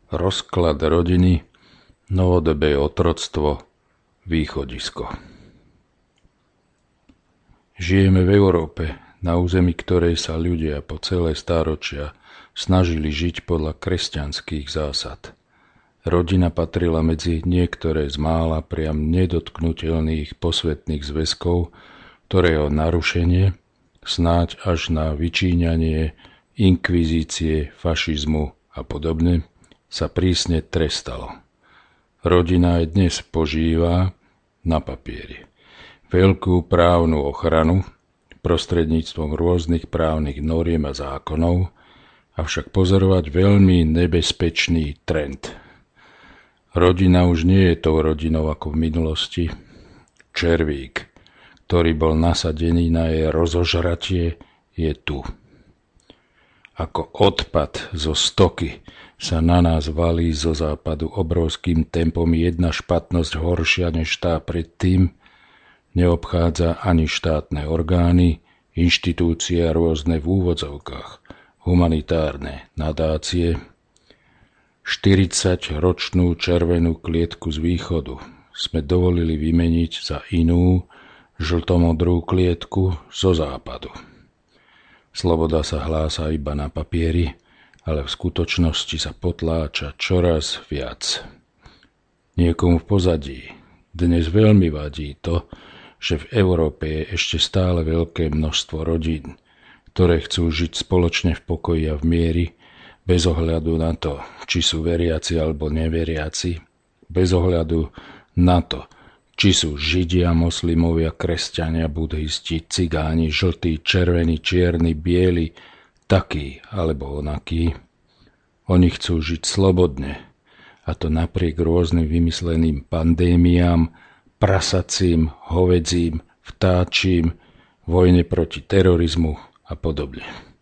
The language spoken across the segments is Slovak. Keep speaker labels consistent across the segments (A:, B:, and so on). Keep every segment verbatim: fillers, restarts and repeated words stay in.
A: Rozklad rodiny, novodobé otroctvo, východisko. Žijeme v Európe, na území ktorej sa ľudia po celé stáročia snažili žiť podľa kresťanských zásad. Rodina patrila medzi niektoré z mála priam nedotknuteľných posvätných zväzkov, ktorého narušenie, snáď až na vyčíňanie inkvizície, fašizmu a podobne, sa prísne trestalo. Rodina aj dnes požíva na papieri veľkú právnu ochranu prostredníctvom rôznych právnych noriem a zákonov, avšak pozorovať veľmi nebezpečný trend. Rodina už nie je tou rodinou ako v minulosti. Červík, ktorý bol nasadený na jej rozožratie, je tu. Ako odpad zo stoky sa na nás valí zo západu obrovským tempom jedna špatnosť horšia než tá predtým. Neobchádza ani štátne orgány, inštitúcie a rôzne v úvodzovkách humanitárne nadácie. štyridsaťročnú červenú klietku z východu sme dovolili vymeniť za inú, žltomodrú klietku zo západu. Sloboda sa hlása iba na papieri, ale v skutočnosti sa potláča čoraz viac. Niekomu v pozadí dnes veľmi vadí to, že v Európe je ešte stále veľké množstvo rodín, ktoré chcú žiť spoločne v pokoji a v miery, bez ohľadu na to, či sú veriaci alebo neveriaci, bez ohľadu na to, či sú Židia, moslimovia, kresťania, budhisti, cigáni, žltí, červení, čierni, bieli, takí alebo onakí. Oni chcú žiť slobodne, a to napriek rôznym vymysleným pandémiám, prasacím, hovedzím, vtáčím, vojne proti terorizmu a podobne.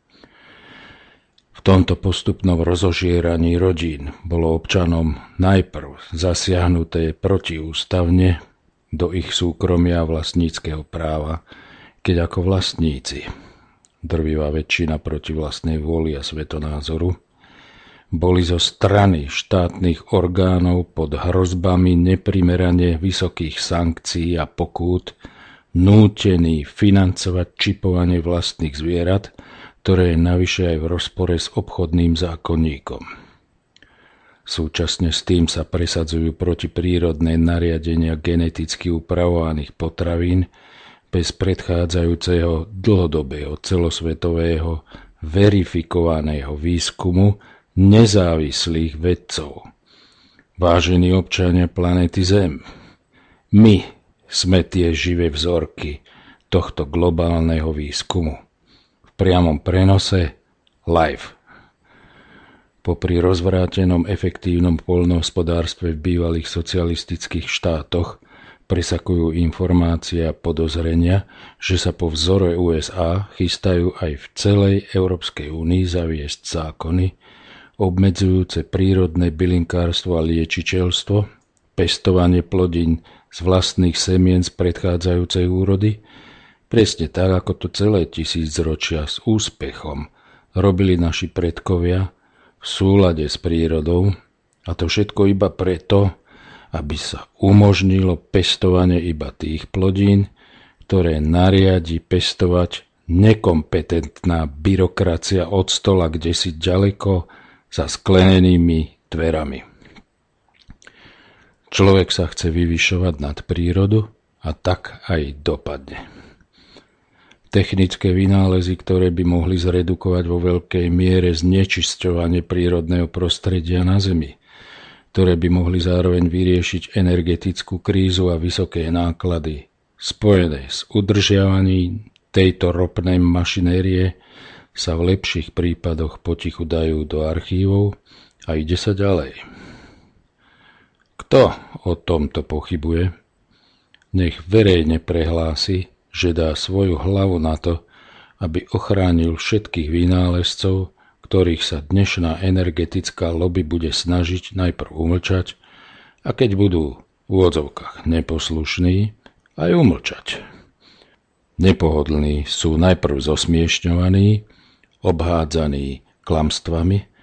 A: V tomto postupnom rozožieraní rodín bolo občanom najprv zasiahnuté protiústavne do ich súkromia a vlastníckeho práva, keď ako vlastníci, drvivá väčšina proti vlastnej vôli a svetonázoru, boli zo strany štátnych orgánov pod hrozbami neprimerane vysokých sankcií a pokút nútení financovať čipovanie vlastných zvierat, ktoré je navyše aj v rozpore s obchodným zákonníkom. Súčasne s tým sa presadzujú protiprírodné nariadenia geneticky upravovaných potravín bez predchádzajúceho dlhodobého celosvetového verifikovaného výskumu nezávislých vedcov. Vážení občania planéty Zem, my sme tie živé vzorky tohto globálneho výskumu. V priamom prenose live. Popri rozvrátenom efektívnom poľnohospodárstve v bývalých socialistických štátoch presakujú informácie a podozrenia, že sa po vzore ú es á chystajú aj v celej Európskej únii zaviesť zákony obmedzujúce prírodné bylinkárstvo a liečičelstvo, pestovanie plodín z vlastných semien z predchádzajúcej úrody, presne tak, ako to celé tisícročia s úspechom robili naši predkovia v súlade s prírodou, a to všetko iba preto, aby sa umožnilo pestovanie iba tých plodín, ktoré nariadi pestovať nekompetentná byrokracia od stola kdesi ďaleko za sklenenými dverami. Človek sa chce vyvyšovať nad prírodu a tak aj dopadne. Technické vynálezy, ktoré by mohli zredukovať vo veľkej miere znečisťovanie prírodného prostredia na Zemi, ktoré by mohli zároveň vyriešiť energetickú krízu a vysoké náklady spojené s udržiavaním tejto ropnej mašinérie, sa v lepších prípadoch potichu dajú do archívov a ide sa ďalej. Kto o tomto pochybuje, nech verejne prehlási, že dá svoju hlavu na to, aby ochránil všetkých vynálezcov, ktorých sa dnešná energetická lobby bude snažiť najprv umlčať, a keď budú v úvodzovkách neposlušní, aj umlčať. Nepohodlní sú najprv zosmiešňovaní, obhádzaní klamstvami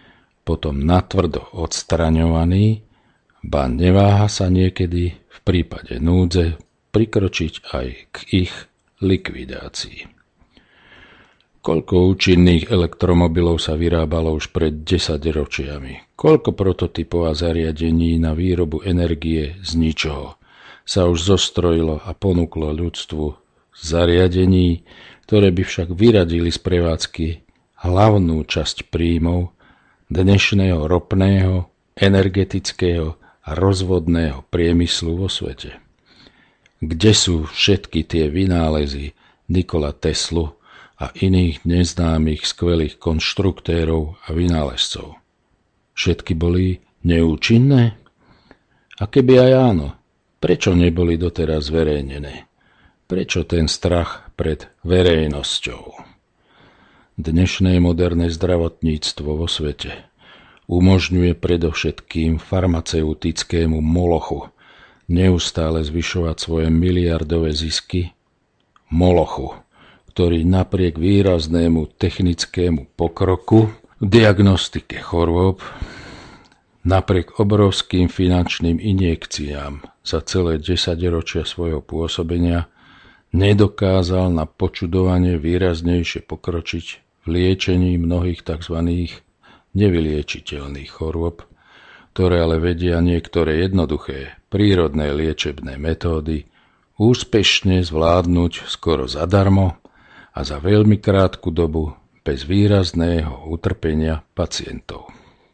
A: potom natvrdo odstraňovaní, ba neváha sa niekedy v prípade núdze prikročiť aj k ich likvidácii. Koľko účinných elektromobilov sa vyrábalo už pred desaťročiami? Koľko prototypov a zariadení na výrobu energie z ničoho sa už zostrojilo a ponúklo ľudstvu zariadení, ktoré by však vyradili z prevádzky hlavnú časť príjmov dnešného ropného, energetického a rozvodného priemyslu vo svete. Kde sú všetky tie vynálezy Nikola Teslu a iných neznámych skvelých konštruktérov a vynálezcov? Všetky boli neúčinné? A keby aj áno, prečo neboli doteraz zverejnené? Prečo ten strach pred verejnosťou? Dnešné moderné zdravotníctvo vo svete umožňuje predovšetkým farmaceutickému molochu neustále zvyšovať svoje miliardové zisky, molochu, ktorý napriek výraznému technickému pokroku v diagnostike chorôb, napriek obrovským finančným injekciám za celé desaťročia svojho pôsobenia nedokázal na počudovanie výraznejšie pokročiť v liečení mnohých tzv. Nevyliečiteľných chorôb, ktoré ale vedia niektoré jednoduché prírodné liečebné metódy úspešne zvládnuť skoro zadarmo a za veľmi krátku dobu bez výrazného utrpenia pacientov.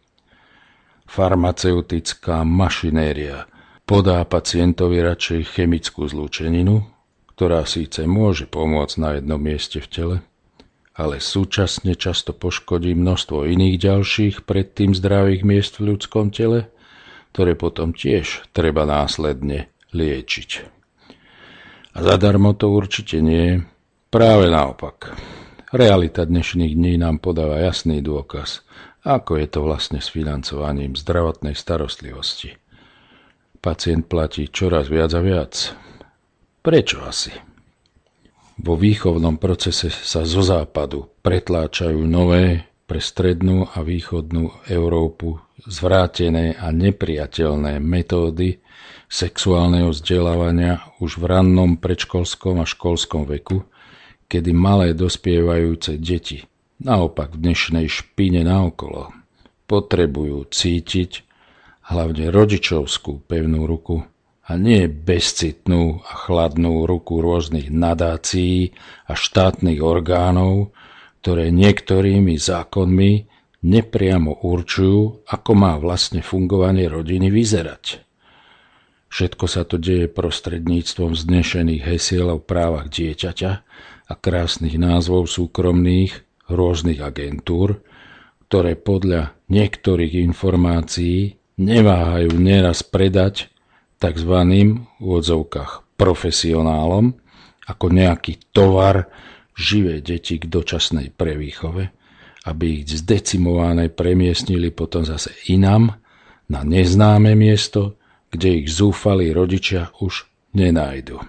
A: Farmaceutická mašinéria podá pacientovi radšej chemickú zlúčeninu, ktorá síce môže pomôcť na jednom mieste v tele, ale súčasne často poškodí množstvo iných ďalších predtým zdravých miest v ľudskom tele, ktoré potom tiež treba následne liečiť. A zadarmo to určite nie, práve naopak. Realita dnešných dní nám podáva jasný dôkaz, ako je to vlastne s financovaním zdravotnej starostlivosti. Pacient platí čoraz viac a viac. Prečo asi? Vo výchovnom procese sa zo západu pretláčajú nové pre strednú a východnú Európu zvrátené a nepriateľné metódy sexuálneho vzdelávania už v rannom predškolskom a školskom veku, kedy malé dospievajúce deti, naopak v dnešnej špine naokolo, potrebujú cítiť hlavne rodičovskú pevnú ruku a nie bezcitnú a chladnú ruku rôznych nadácií a štátnych orgánov, ktoré niektorými zákonmi nepriamo určujú, ako má vlastne fungovanie rodiny vyzerať. Všetko sa to deje prostredníctvom vznešených hesiel o právach dieťaťa a krásnych názvov súkromných rôznych agentúr, ktoré podľa niektorých informácií neváhajú neraz predať takzvaným v odzovkách profesionálom ako nejaký tovar živé deti k dočasnej prevýchove, aby ich zdecimované premiestnili potom zase inam na neznáme miesto, kde ich zúfalí rodičia už nenájdu.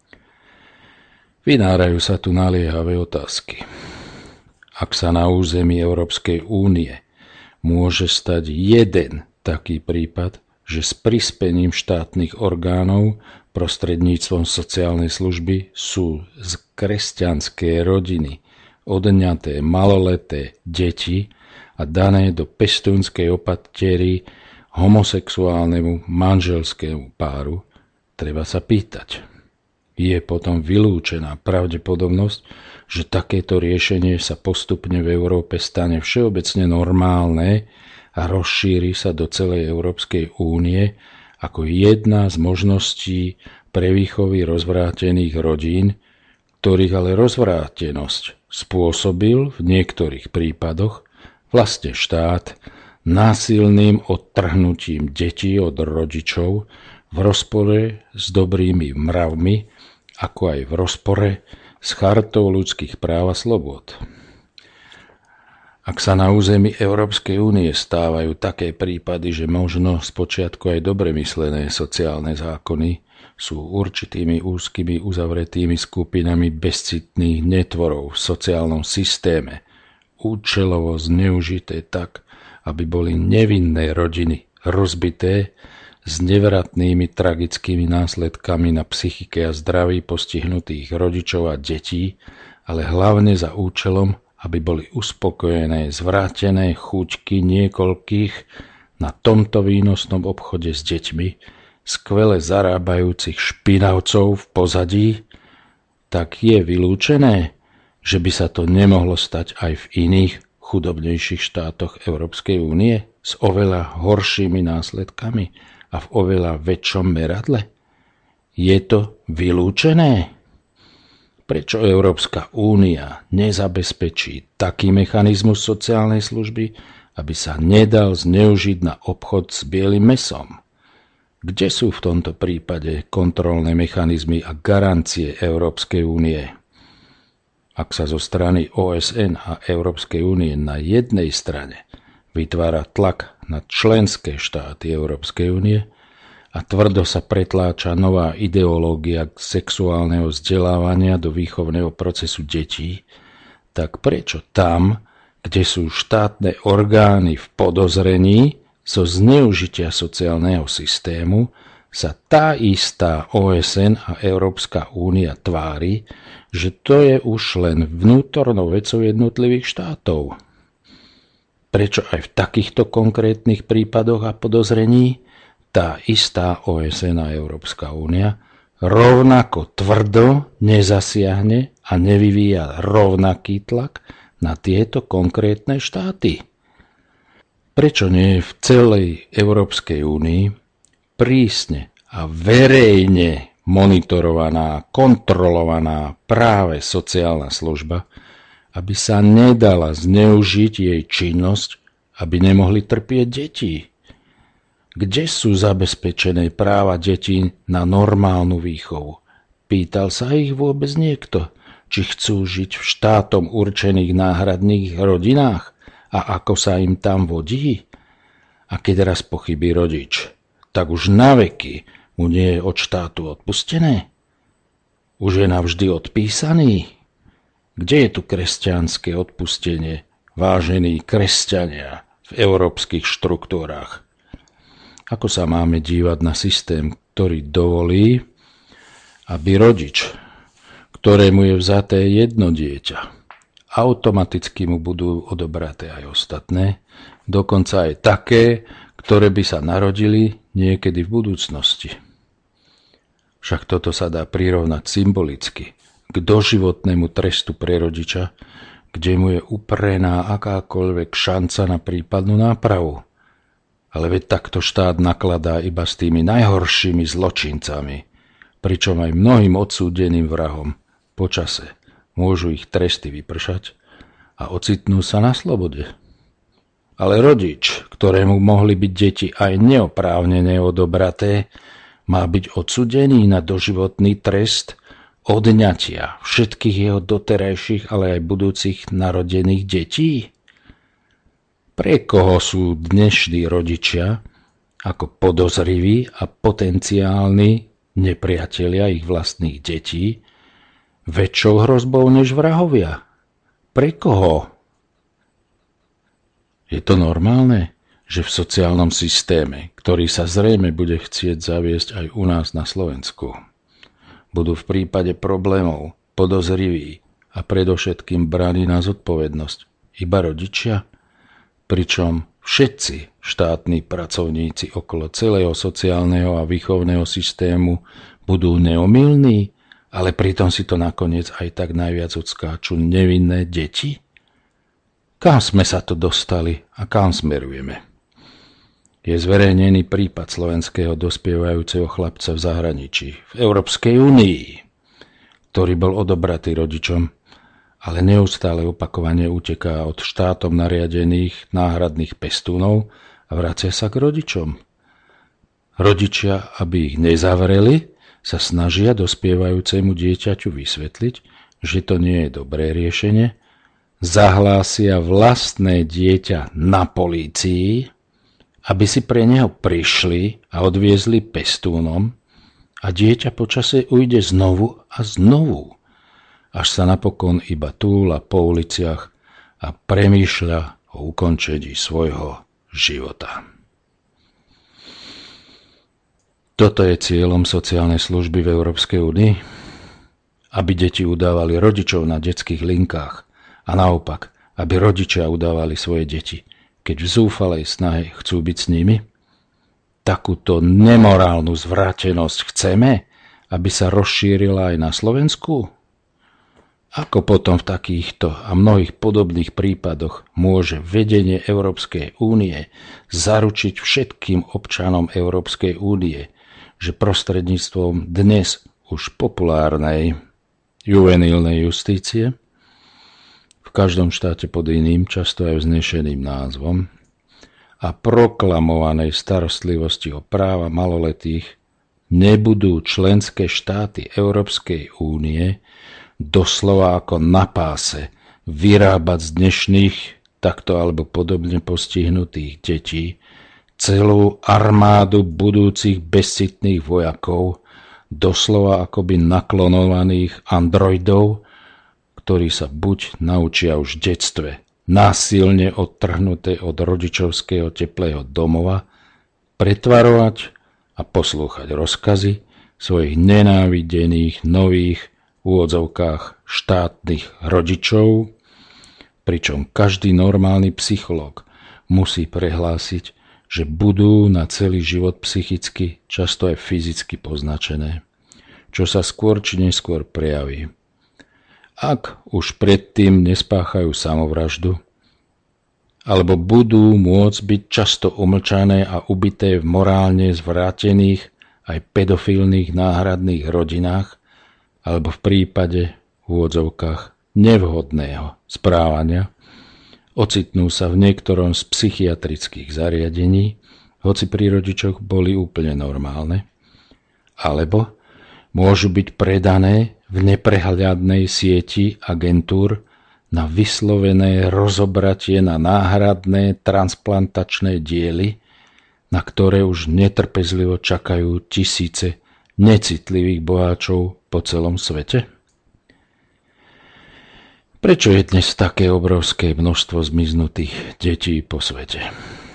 A: Vynárajú sa tu naliehavé otázky. Ak sa na území Európskej únie môže stať jeden taký prípad, že s prispením štátnych orgánov prostredníctvom sociálnej služby sú z kresťanskej rodiny odňaté maloleté deti a dané do pestúnskej opatery homosexuálnemu manželskému páru, treba sa pýtať. Je potom vylúčená pravdepodobnosť, že takéto riešenie sa postupne v Európe stane všeobecne normálne a rozšíri sa do celej Európskej únie ako jedna z možností pre výchovy rozvrátených rodín, ktorých ale rozvrátenosť spôsobil v niektorých prípadoch vlastne štát násilným odtrhnutím detí od rodičov v rozpore s dobrými mravmi, ako aj v rozpore s chartou ľudských práv a slobôd. Ak sa na území Európskej únie stávajú také prípady, že možno spočiatku aj dobre myslené sociálne zákony sú určitými úzkymi uzavretými skupinami bezcitných netvorov v sociálnom systéme účelovo zneužité tak, aby boli nevinné rodiny rozbité s nevratnými tragickými následkami na psychike a zdraví postihnutých rodičov a detí, ale hlavne za účelom, aby boli uspokojené zvrátené chuťky niekoľkých na tomto výnosnom obchode s deťmi, skvele zarábajúcich špinavcov v pozadí, tak je vylúčené, že by sa to nemohlo stať aj v iných chudobnejších štátoch Európskej únie s oveľa horšími následkami a v oveľa väčšom meradle? Je to vylúčené? Prečo Európska únia nezabezpečí taký mechanizmus sociálnej služby, aby sa nedal zneužiť na obchod s bielym mäsom? Kde sú v tomto prípade kontrolné mechanizmy a garancie Európskej únie? Ak sa zo strany ó es en a Európskej únie na jednej strane vytvára tlak na členské štáty Európskej únie a tvrdo sa pretláča nová ideológia sexuálneho vzdelávania do výchovného procesu detí, tak prečo tam, kde sú štátne orgány v podozrení zo zneužitia sociálneho systému, sa tá istá ó es en a Európska únia tvári, že to je už len vnútornou vecou jednotlivých štátov? Prečo aj v takýchto konkrétnych prípadoch a podozrení tá istá ó es en a Európska únia rovnako tvrdo nezasiahne a nevyvíja rovnaký tlak na tieto konkrétne štáty? Prečo nie je v celej Európskej únii prísne a verejne monitorovaná, kontrolovaná práve sociálna služba, aby sa nedala zneužiť jej činnosť, aby nemohli trpieť deti? Kde sú zabezpečené práva detí na normálnu výchovu? Pýtal sa ich vôbec niekto, či chcú žiť v štátom určených náhradných rodinách a ako sa im tam vodí? A keď raz pochybí rodič, tak už naveky mu nie je od štátu odpustené? Už je navždy odpísaný? Kde je tu kresťanské odpustenie, vážení kresťania v európskych štruktúrach? Ako sa máme dívať na systém, ktorý dovolí, aby rodič, ktorému je vzaté jedno dieťa, automaticky mu budú odobraté aj ostatné, dokonca aj také, ktoré by sa narodili niekedy v budúcnosti. Však toto sa dá prirovnať symbolicky k doživotnému trestu pre rodiča, kde mu je uprená akákoľvek šanca na prípadnú nápravu. Ale veď takto štát nakladá iba s tými najhoršími zločincami, pričom aj mnohým odsúdeným vrahom počase môžu ich tresty vypršať a ocitnú sa na slobode. Ale rodič, ktorému mohli byť deti aj neoprávnene odobraté, má byť odsúdený na doživotný trest odňatia všetkých jeho doterajších, ale aj budúcich narodených detí? Pre koho sú dnešní rodičia ako podozriví a potenciálni nepriatelia ich vlastných detí väčšou hrozbou než vrahovia? Pre koho? Je to normálne, že v sociálnom systéme, ktorý sa zrejme bude chcieť zaviesť aj u nás na Slovensku, budú v prípade problémov podozriví a predovšetkým braní na zodpovednosť iba rodičia, pričom všetci štátni pracovníci okolo celého sociálneho a výchovného systému budú neomylní, ale pritom si to nakoniec aj tak najviac odskáču nevinné deti? Kam sme sa to dostali a kam smerujeme? Je zverejnený prípad slovenského dospievajúceho chlapca v zahraničí, v Európskej únii, ktorý bol odobratý rodičom, ale neustále opakovane uteká od štátom nariadených náhradných pestúnov a vracia sa k rodičom. Rodičia, aby ich nezavreli, sa snažia dospievajúcemu dieťaťu vysvetliť, že to nie je dobré riešenie, zahlásia vlastné dieťa na polícii, aby si pre neho prišli a odviezli pestúnom, a dieťa počase ujde znovu a znovu, až sa napokon iba túla po uliciach a premýšľa o ukončení svojho života. Toto je cieľom sociálnej služby v Európskej únii, aby deti udávali rodičov na detských linkách a naopak, aby rodičia udávali svoje deti, keď v zúfalej snahe chcú byť s nimi. Takúto nemorálnu zvrátenosť chceme, aby sa rozšírila aj na Slovensku? Ako potom v takýchto a mnohých podobných prípadoch môže vedenie Európskej únie zaručiť všetkým občanom Európskej únie, že prostredníctvom dnes už populárnej juvenilnej justície, v každom štáte pod iným, často aj vznešeným názvom, a proklamovanej starostlivosti o práva maloletých nebudú členské štáty Európskej únie doslova ako na páse vyrábať z dnešných takto alebo podobne postihnutých detí celú armádu budúcich bezcitných vojakov, doslova akoby naklonovaných androidov, ktorí sa buď naučia už v detstve násilne odtrhnuté od rodičovského teplého domova pretvarovať a poslúchať rozkazy svojich nenávidených nových v úvodzovkách štátnych rodičov, pričom každý normálny psychológ musí prehlásiť, že budú na celý život psychicky, často aj fyzicky poznačené, čo sa skôr či neskôr prejaví. Ak už predtým nespáchajú samovraždu, alebo budú môcť byť často umlčané a ubité v morálne zvrátených aj pedofilných náhradných rodinách, alebo v prípade v úvodzovkách nevhodného správania, ocitnú sa v niektorom z psychiatrických zariadení, hoci pri rodičoch boli úplne normálne, alebo môžu byť predané v neprehľadnej sieti agentúr na vyslovené rozobratie na náhradné transplantačné diely, na ktoré už netrpezlivo čakajú tisíce necitlivých boháčov po celom svete? Prečo je dnes také obrovské množstvo zmiznutých detí po svete?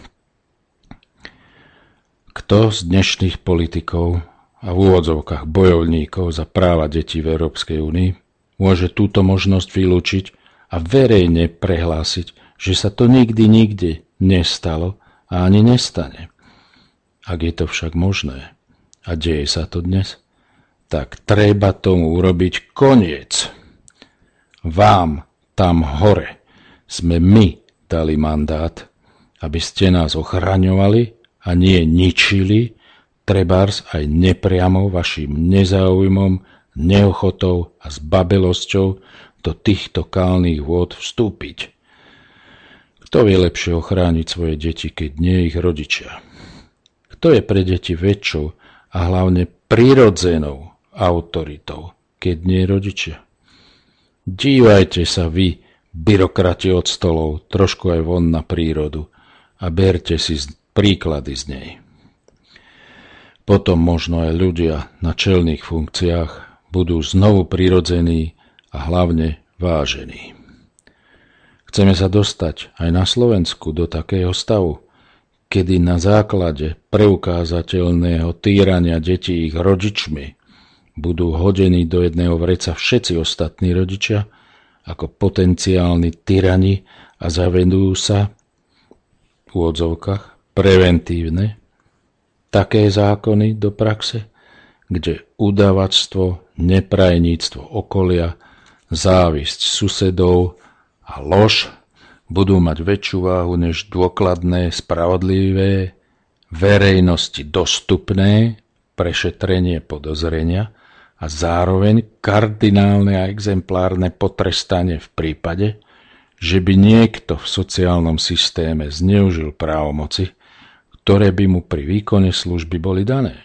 A: Kto z dnešných politikov a v úvodzovkách bojovníkov za práva detí v Európskej únii môže túto možnosť vylúčiť a verejne prehlásiť, že sa to nikdy nikde nestalo a ani nestane? Ak je to však možné a deje sa to dnes, tak treba tomu urobiť koniec. Vám tam hore sme my dali mandát, aby ste nás ochraňovali a nie ničili, trebárs aj nepriamo vašim nezáujmom, neochotou a zbabelosťou do týchto kálnych vôd vstúpiť. Kto vie lepšie ochrániť svoje deti, keď nie ich rodičia? Kto je pre deti väčšou a hlavne prirodzenou autoritou, keď nie rodičia? Dívajte sa vy, byrokrati od stolov, trošku aj von na prírodu a berte si príklady z nej. Potom možno aj ľudia na čelných funkciách budú znovu prirodzení a hlavne vážení. Chceme sa dostať aj na Slovensku do takého stavu, kedy na základe preukázateľného týrania detí ich rodičmi budú hodení do jedného vreca všetci ostatní rodičia ako potenciálni tyrani a zavedú sa v úvodzovkách preventívne také zákony do praxe, kde udavačstvo, neprajníctvo okolia, závisť susedov a lož budú mať väčšiu váhu než dôkladné, spravodlivé, verejnosti dostupné prešetrenie podozrenia a zároveň kardinálne a exemplárne potrestanie v prípade, že by niekto v sociálnom systéme zneužil právomoci, ktoré by mu pri výkone služby boli dané.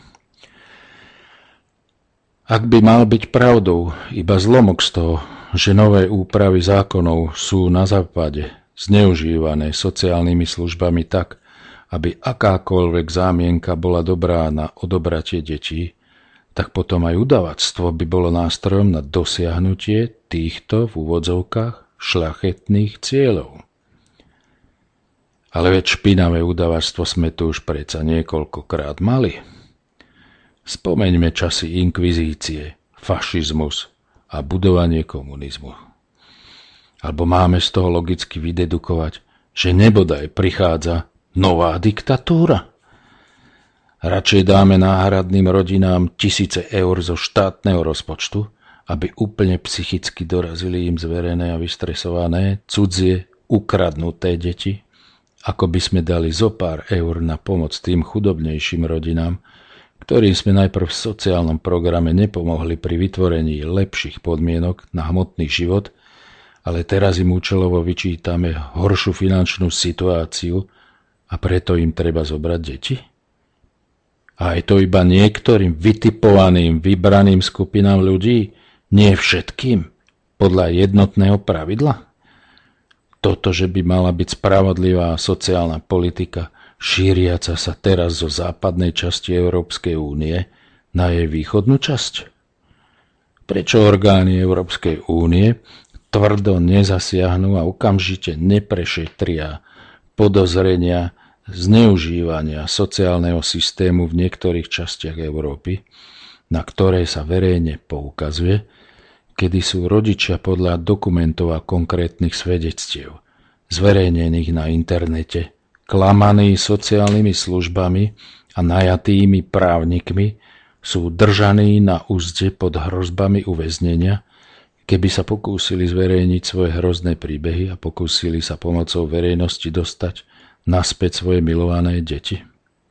A: Ak by mal byť pravdou iba zlomok z toho, že nové úpravy zákonov sú na západe zneužívané sociálnymi službami tak, aby akákoľvek zámienka bola dobrá na odobratie detí, tak potom aj udavačstvo by bolo nástrojom na dosiahnutie týchto v úvodzovkách šľachetných cieľov. Ale veď špinavé udavačstvo sme tu už predsa niekoľkokrát mali. Spomeňme časy inkvizície, fašizmus a budovanie komunizmu. Alebo máme z toho logicky vydedukovať, že nebodaj prichádza nová diktatúra. Radšej dáme náhradným rodinám tisíce eur zo štátneho rozpočtu, aby úplne psychicky dorazili im zverené a vystresované, cudzie, ukradnuté deti, ako by sme dali zo pár eur na pomoc tým chudobnejším rodinám, ktorým sme najprv v sociálnom programe nepomohli pri vytvorení lepších podmienok na hmotný život, ale teraz im účelovo vyčítame horšiu finančnú situáciu a preto im treba zobrať deti? A je to iba niektorým vytipovaným, vybraným skupinám ľudí, nie všetkým, podľa jednotného pravidla? Toto, že by mala byť spravodlivá sociálna politika, šíriaca sa teraz zo západnej časti Európskej únie na jej východnú časť? Prečo orgány Európskej únie tvrdo nezasiahnu a okamžite neprešetria podozrenia zneužívania sociálneho systému v niektorých častiach Európy, na ktoré sa verejne poukazuje, kedy sú rodičia podľa dokumentov a konkrétnych svedectiev zverejnených na internete klamaní sociálnymi službami a najatými právnikmi, sú držaní na uzde pod hrozbami uväznenia, keby sa pokúsili zverejniť svoje hrozné príbehy a pokúsili sa pomocou verejnosti dostať naspäť svoje milované deti.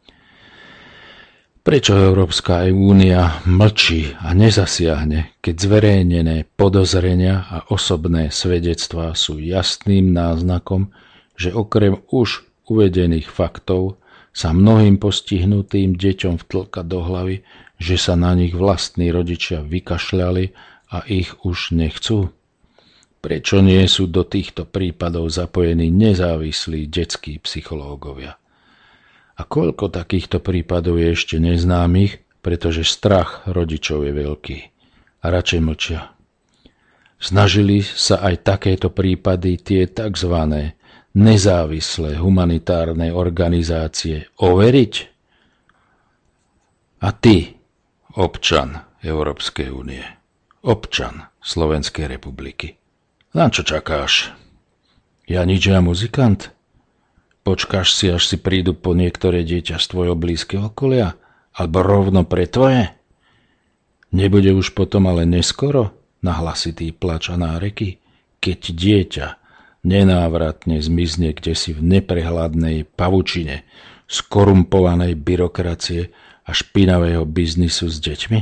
A: Prečo Európska únia mlčí a nezasiahne, keď zverejnené podozrenia a osobné svedectvá sú jasným náznakom, že okrem už uvedených faktov sa mnohým postihnutým deťom vtlka do hlavy, že sa na nich vlastní rodičia vykašľali a ich už nechcú? Prečo nie sú do týchto prípadov zapojení nezávislí detskí psychológovia? A koľko takýchto prípadov je ešte neznámych, pretože strach rodičov je veľký a radšej mlčia. Snažili sa aj takéto prípady tie tzv. Nezávislé humanitárne organizácie overiť? A ty, občan Európskej únie, občan Slovenskej republiky, na čo čakáš? Ja nič, ja muzikant? Počkáš si, až si prídu po niektoré dieťa z tvojho blízkeho okolia? Alebo rovno pre tvoje? Nebude už potom ale neskoro na hlasitý plač a náreky, keď dieťa nenávratne zmizne kdesi v neprehľadnej pavučine skorumpovanej byrokracie a špinavého biznisu s deťmi?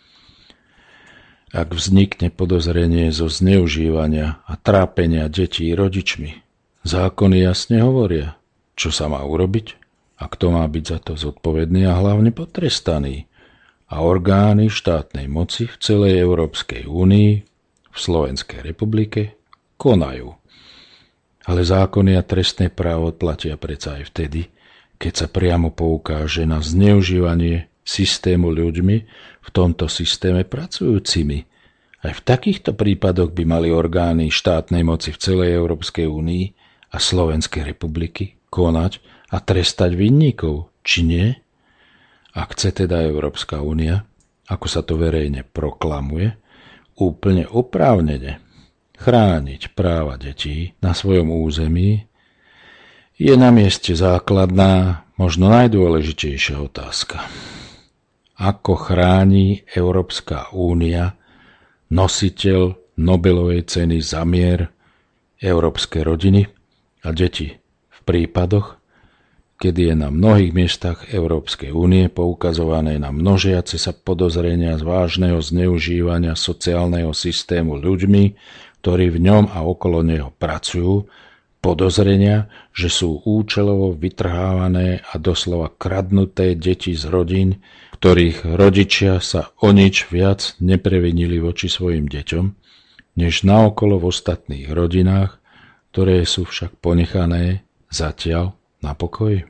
A: Ak vznikne podozrenie zo zneužívania a trápenia detí rodičmi, zákony jasne hovoria, čo sa má urobiť a kto má byť za to zodpovedný a hlavne potrestaný. A orgány štátnej moci v celej Európskej únii, v Slovenskej republike, konajú. Ale zákony a trestné právo platia predsa aj vtedy, keď sa priamo poukáže na zneužívanie systému ľuďmi, v tomto systéme pracujúcimi. Aj v takýchto prípadoch by mali orgány štátnej moci v celej Európskej únii a Slovenskej republiky konať a trestať vinníkov, či nie? Ak chce teda Európska únia, ako sa to verejne proklamuje, úplne oprávnene chrániť práva detí na svojom území, je na mieste základná, možno najdôležitejšia otázka. Ako chráni Európska únia, nositeľ Nobelovej ceny za mier, európske rodiny a deti v prípadoch, kedy je na mnohých miestach Európskej únie poukazované na množiace sa podozrenia z vážneho zneužívania sociálneho systému ľuďmi, ktorí v ňom a okolo neho pracujú, podozrenia, že sú účelovo vytrhávané a doslova kradnuté deti z rodín, ktorých rodičia sa o nič viac neprevinili voči svojim deťom, než naokolo v ostatných rodinách, ktoré sú však ponechané zatiaľ na pokoji.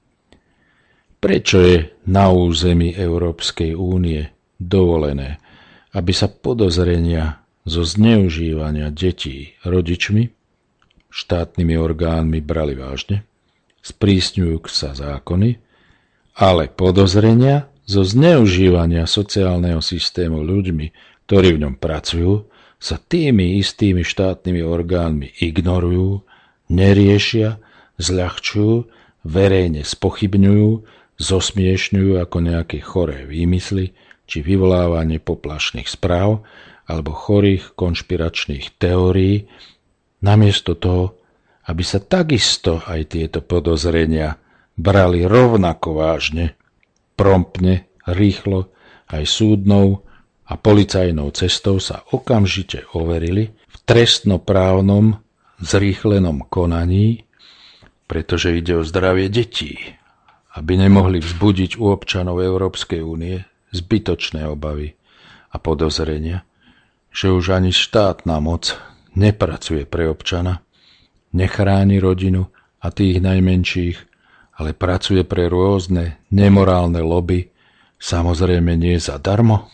A: Prečo je na území Európskej únie dovolené, aby sa podozrenia zo zneužívania detí rodičmi, štátnymi orgánmi brali vážne sprísňujú sa zákony, ale podozrenia zo zneužívania sociálneho systému ľuďmi, ktorí v ňom pracujú, sa tými istými štátnymi orgánmi ignorujú, neriešia, zľahčujú, verejne spochybňujú, zosmiešňujú ako nejaké choré výmysly či vyvolávanie poplašných správ alebo chorých konšpiračných teórií, namiesto toho, aby sa takisto aj tieto podozrenia brali rovnako vážne, promptne, rýchlo, aj súdnou a policajnou cestou sa okamžite overili v trestnoprávnom zrýchlenom konaní, pretože ide o zdravie detí, aby nemohli vzbudiť u občanov Európskej únie zbytočné obavy a podozrenia, že už ani štátna moc nepracuje pre občana, nechráni rodinu a tých najmenších, ale pracuje pre rôzne nemorálne lobby, samozrejme nie zadarmo?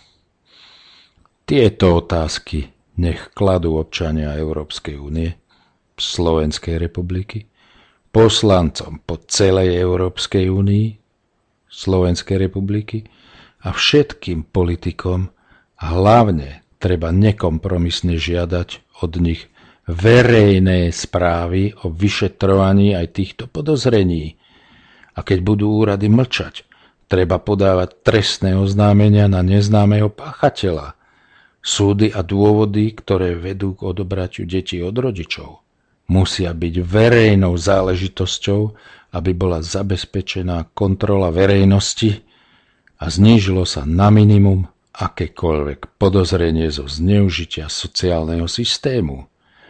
A: Tieto otázky nech kladú občania Európskej únie, Slovenskej republiky, poslancom po celej Európskej únii, Slovenskej republiky a všetkým politikom a hlavne treba nekompromisne žiadať od nich verejné správy o vyšetrovaní aj týchto podozrení. A keď budú úrady mlčať, treba podávať trestné oznámenia na neznámeho páchateľa. Súdy a dôvody, ktoré vedú k odobratiu detí od rodičov, musia byť verejnou záležitosťou, aby bola zabezpečená kontrola verejnosti a znížilo sa na minimum akékoľvek podozrenie zo zneužitia sociálneho systému.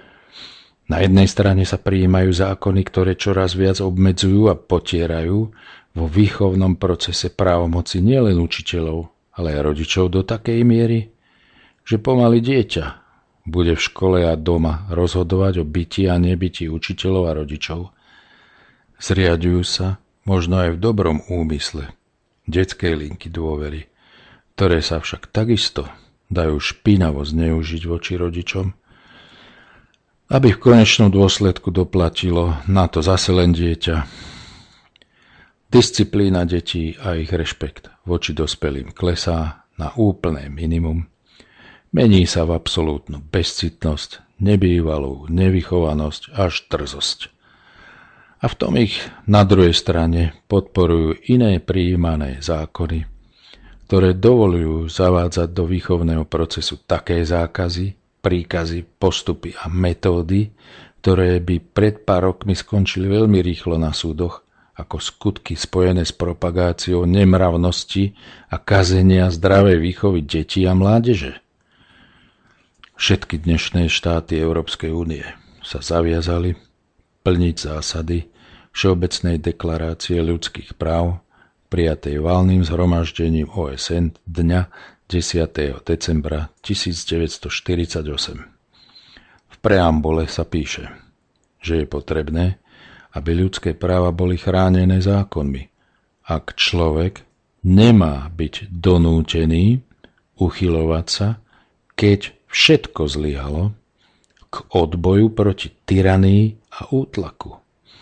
A: Na jednej strane sa prijímajú zákony, ktoré čoraz viac obmedzujú a potierajú vo výchovnom procese právomoci nielen učiteľov, ale aj rodičov do takej miery, že pomaly dieťa bude v škole a doma rozhodovať o byti a nebyti učiteľov a rodičov. Zriaďujú sa, možno aj v dobrom úmysle, detské linky dôvery, ktoré sa však takisto dajú špinavo zneužiť voči rodičom, aby v konečnom dôsledku doplatilo na to zase len dieťa. Disciplína detí a ich rešpekt voči dospelým klesá na úplné minimum. Mení sa v absolútnu bezcitnosť, nebývalú nevychovanosť až drzosť. A v tom ich na druhej strane podporujú iné prijímané zákony, ktoré dovolujú zavádzať do výchovného procesu také zákazy, príkazy, postupy a metódy, ktoré by pred pár rokmi skončili veľmi rýchlo na súdoch, ako skutky spojené s propagáciou nemravnosti a kazenia zdravej výchovy detí a mládeže. Všetky dnešné štáty Európskej únie sa zaviazali plniť zásady Všeobecnej deklarácie ľudských práv, prijatej valným zhromaždením ó es en dňa desiateho decembra tisícdeväťstoštyridsaťosem. V preambule sa píše, že je potrebné, aby ľudské práva boli chránené zákonmi, ak človek nemá byť donútený uchyľovať sa, keď všetko zlyhalo, k odboju proti tyranii a útlaku.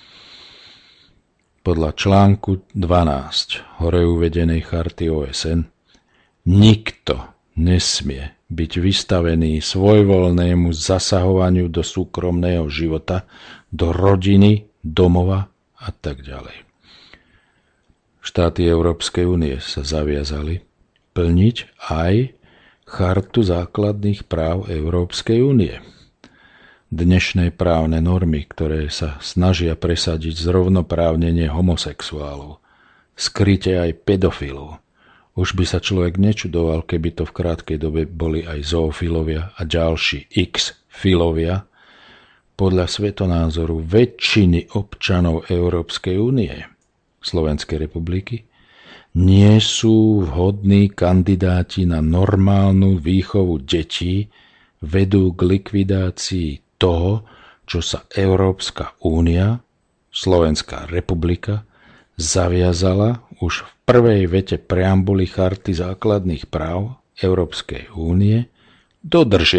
A: Podľa článku dvanásť hore uvedenej charty ó es en nikto nesmie byť vystavený svojvoľnému zasahovaniu do súkromného života, do rodiny, domova a tak ďalej. Štáty Európskej únie sa zaviazali plniť aj Chartu základných práv Európskej únie. Dnešné právne normy, ktoré sa snažia presadiť zrovnoprávnenie homosexuálov, skryte aj pedofilov, už by sa človek nečudoval, keby to v krátkej dobe boli aj zoofilovia a ďalší X-filovia, podľa svetonázoru väčšiny občanov Európskej únie, Slovenskej republiky, nie sú vhodní kandidáti na normálnu výchovu detí, vedú k likvidácii toho, čo sa Európska únia, Slovenská republika, zaviazala už v prvej vete preambuly Charty základných práv Európskej únie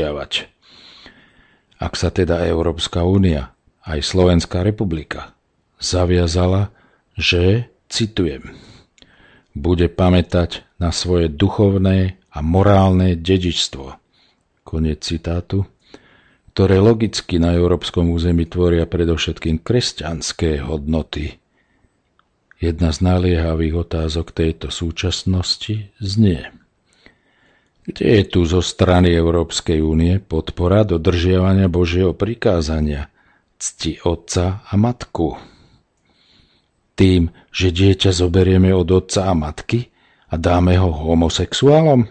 A: dodržiavať. Ak sa teda Európska únia, aj Slovenská republika, zaviazala, že, citujem, bude pamätať na svoje duchovné a morálne dedičstvo, koniec citátu, ktoré logicky na európskom území tvoria predovšetkým kresťanské hodnoty. Jedna z naliehavých otázok tejto súčasnosti znie: kde je tu zo strany Európskej únie podpora dodržiavania Božieho prikázania cti otca a matku? Tým, že dieťa zoberieme od otca a matky a dáme ho homosexuálom?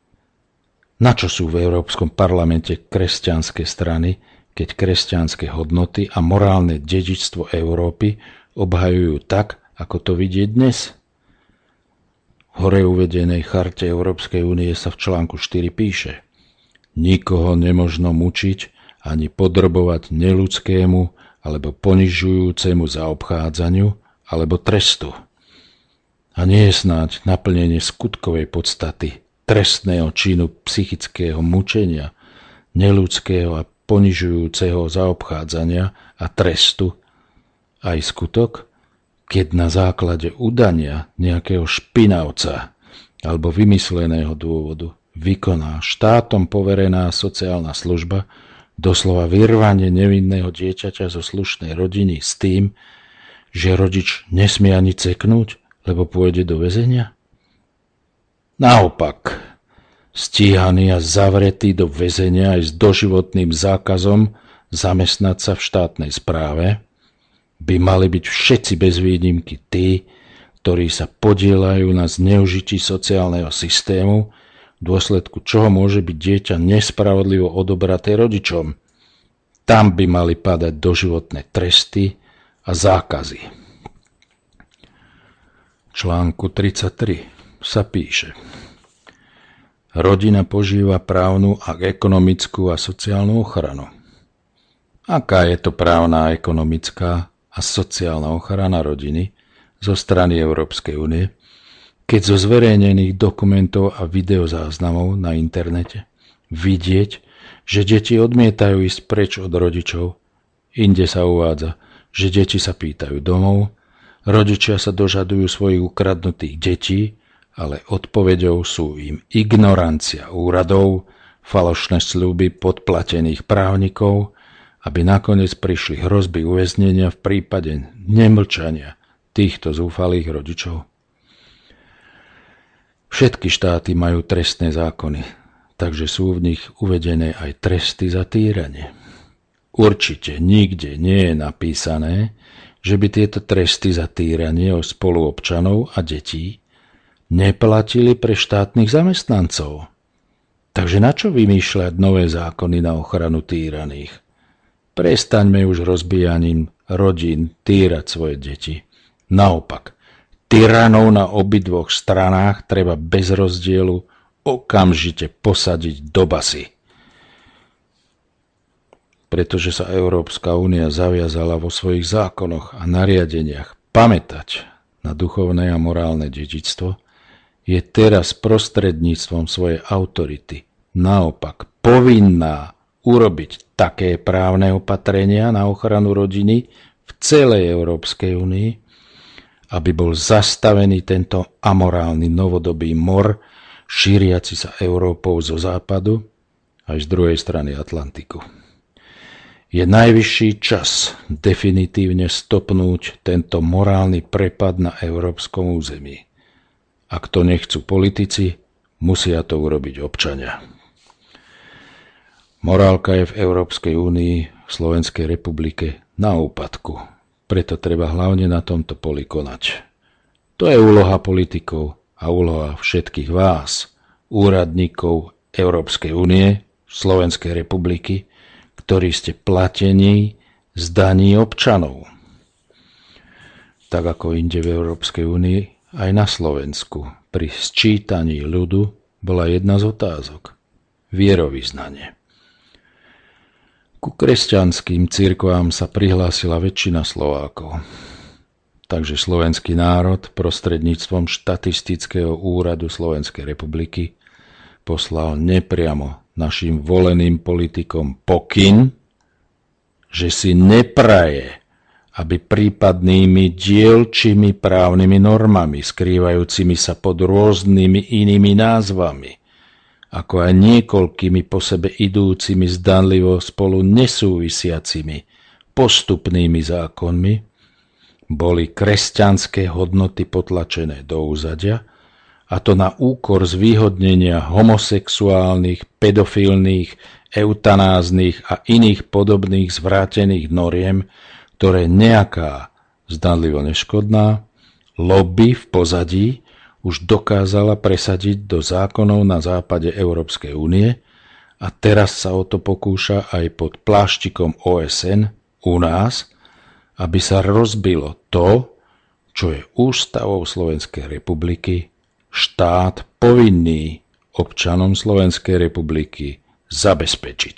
A: Na čo sú v Európskom parlamente kresťanské strany, keď kresťanské hodnoty a morálne dedičstvo Európy obhajujú tak, ako to vidieť dnes? V hore uvedenej charte Európskej únie sa v článku štyri píše: nikoho nemožno mučiť ani podrobovať neľudskému alebo ponižujúcemu zaobchádzaniu alebo trestu. A nie je snáď naplnenie skutkovej podstaty trestného činu psychického mučenia, neľudského a ponižujúceho zaobchádzania a trestu aj skutok, keď na základe udania nejakého špinavca alebo vymysleného dôvodu vykoná štátom poverená sociálna služba doslova vyrvanie nevinného dieťaťa zo slušnej rodiny s tým, že rodič nesmie ani ceknúť, lebo pôjde do väzenia? Naopak, stíhaný a zavretý do väzenia aj s doživotným zákazom zamestnať sa v štátnej správe by mali byť všetci bez výnimky tí, ktorí sa podieľajú na zneužití sociálneho systému, v dôsledku čoho môže byť dieťa nespravodlivo odobraté rodičom. Tam by mali padať doživotné tresty a zákazy. V článku tridsaťtri sa píše: rodina požíva právnu a ekonomickú a sociálnu ochranu. Aká je to právna, ekonomická a sociálna ochrana rodiny zo strany Európskej únie, keď zo zverejnených dokumentov a videozáznamov na internete vidieť, že deti odmietajú ísť preč od rodičov? Inde sa uvádza, že deti sa pýtajú domov, rodičia sa dožadujú svojich ukradnutých detí, ale odpoveďou sú im ignorancia úradov, falošné sľuby podplatených právnikov, aby nakoniec prišli hrozby uväznenia v prípade nemlčania týchto zúfalých rodičov. Všetky štáty majú trestné zákony, takže sú v nich uvedené aj tresty za týranie. Určite nikde nie je napísané, že by tieto tresty za týranie o spoluobčanov a detí neplatili pre štátnych zamestnancov. Takže na čo vymýšľať nové zákony na ochranu týraných? Prestaňme už rozbíjaním rodín týrať svoje deti. Naopak, tyranov na obidvoch stranách treba bez rozdielu okamžite posadiť do basy. Pretože sa Európska únia zaviazala vo svojich zákonoch a nariadeniach pamätať na duchovné a morálne dedičstvo, je teraz prostredníctvom svojej autority naopak povinná urobiť také právne opatrenia na ochranu rodiny v celej Európskej únii, aby bol zastavený tento amorálny novodobý mor, šíriaci sa Európou zo západu aj z druhej strany Atlantiku. Je najvyšší čas definitívne stopnúť tento morálny prepad na európskom území. Ak to nechcú politici, musia to urobiť občania. Morálka je v Európskej únii, v Slovenskej republike na úpadku. Preto treba hlavne na tomto poli konať. To je úloha politikov a úloha všetkých vás, úradníkov Európskej únie, Slovenskej republiky, ktorí ste platení z daní občanov. Tak ako inde v Európskej únii, aj na Slovensku pri sčítaní ľudu bola jedna z otázok – vierovyznanie. Ku kresťanským cirkvám sa prihlásila väčšina Slovákov. Takže slovenský národ prostredníctvom štatistického úradu Slovenskej republiky poslal nepriamo našim voleným politikom pokyn, že si nepraje, aby prípadnými dielčími právnymi normami, skrývajúcimi sa pod rôznymi inými názvami, ako aj niekoľkými po sebe idúcimi zdanlivo spolu nesúvisiacimi postupnými zákonmi, boli kresťanské hodnoty potlačené do úzadia, a to na úkor zvýhodnenia homosexuálnych, pedofilných, eutanáznych a iných podobných zvrátených noriem, ktoré nejaká zdanlivo neškodná lobby v pozadí už dokázala presadiť do zákonov na západe Európskej únie a teraz sa o to pokúša aj pod pláštikom ó es en u nás, aby sa rozbilo to, čo je ústavou Slovenskej republiky štát povinný občanom Slovenskej republiky zabezpečiť.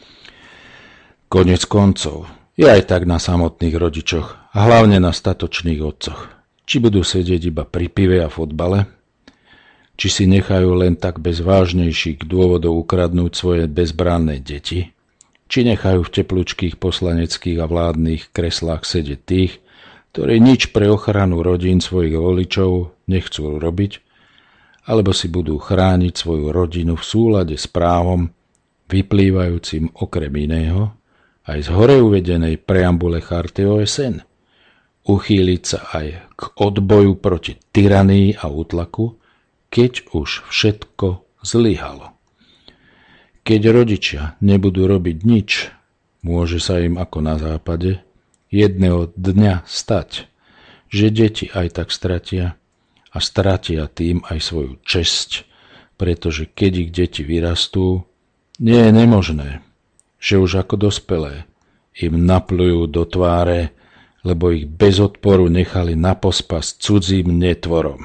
A: Koniec koncov je aj tak na samotných rodičoch a hlavne na statočných otcoch. Či budú sedieť iba pri pive a fotbale, či si nechajú len tak bez vážnejších dôvodov ukradnúť svoje bezbranné deti, či nechajú v teplúčkých poslaneckých a vládnych kreslách sedieť tých, ktorí nič pre ochranu rodín svojich voličov nechcú robiť, alebo si budú chrániť svoju rodinu v súlade s právom, vyplývajúcim okrem iného aj z hore uvedenej preambule charty ó es en, uchýliť sa aj k odboju proti tyranii a útlaku, keď už všetko zlyhalo. Keď rodičia nebudú robiť nič, môže sa im ako na západe jedného dňa stať, že deti aj tak stratia a stratia tým aj svoju česť, pretože keď ich deti vyrastú, nie je nemožné, že už ako dospelé im napľujú do tváre, lebo ich bez odporu nechali na pospas cudzím netvorom.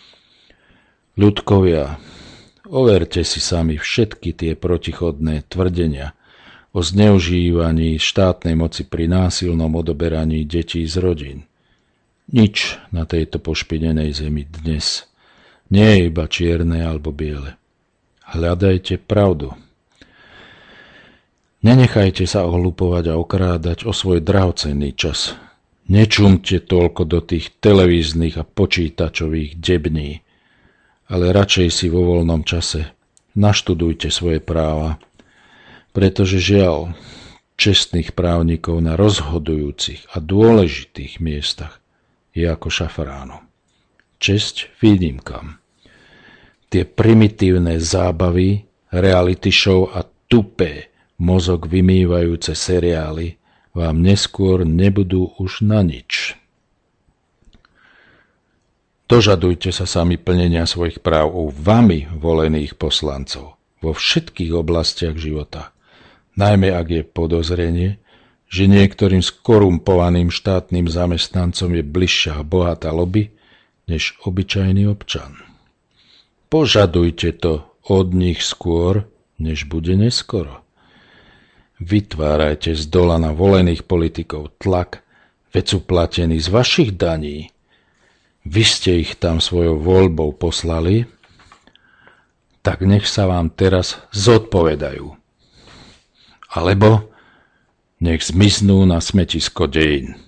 A: Ľudkovia, overte si sami všetky tie protichodné tvrdenia o zneužívaní štátnej moci pri násilnom odoberaní detí z rodín. Nič na tejto pošpinenej zemi dnes nie je iba čierne alebo biele. Hľadajte pravdu. Nenechajte sa ohlupovať a okrádať o svoj drahocenný čas. Nečumte toľko do tých televíznych a počítačových dební, ale radšej si vo voľnom čase naštudujte svoje práva, pretože žiaľ, čestných právnikov na rozhodujúcich a dôležitých miestach je ako šafránu. Česť výnimkám. Tie primitívne zábavy, reality show a tupé, mozog vymývajúce seriály vám neskôr nebudú už na nič. Dožadujte sa sami plnenia svojich práv u vami volených poslancov vo všetkých oblastiach života, najmä ak je podozrenie, že niektorým skorumpovaným štátnym zamestnancom je bližšia bohatá lobby než obyčajný občan. Požadujte to od nich skôr, než bude neskoro. Vytvárajte z dola na volených politikov tlak, veď sú platení z vašich daní. Vy ste ich tam svojou voľbou poslali, tak nech sa vám teraz zodpovedajú. Alebo nech zmiznú na smetisko dejín.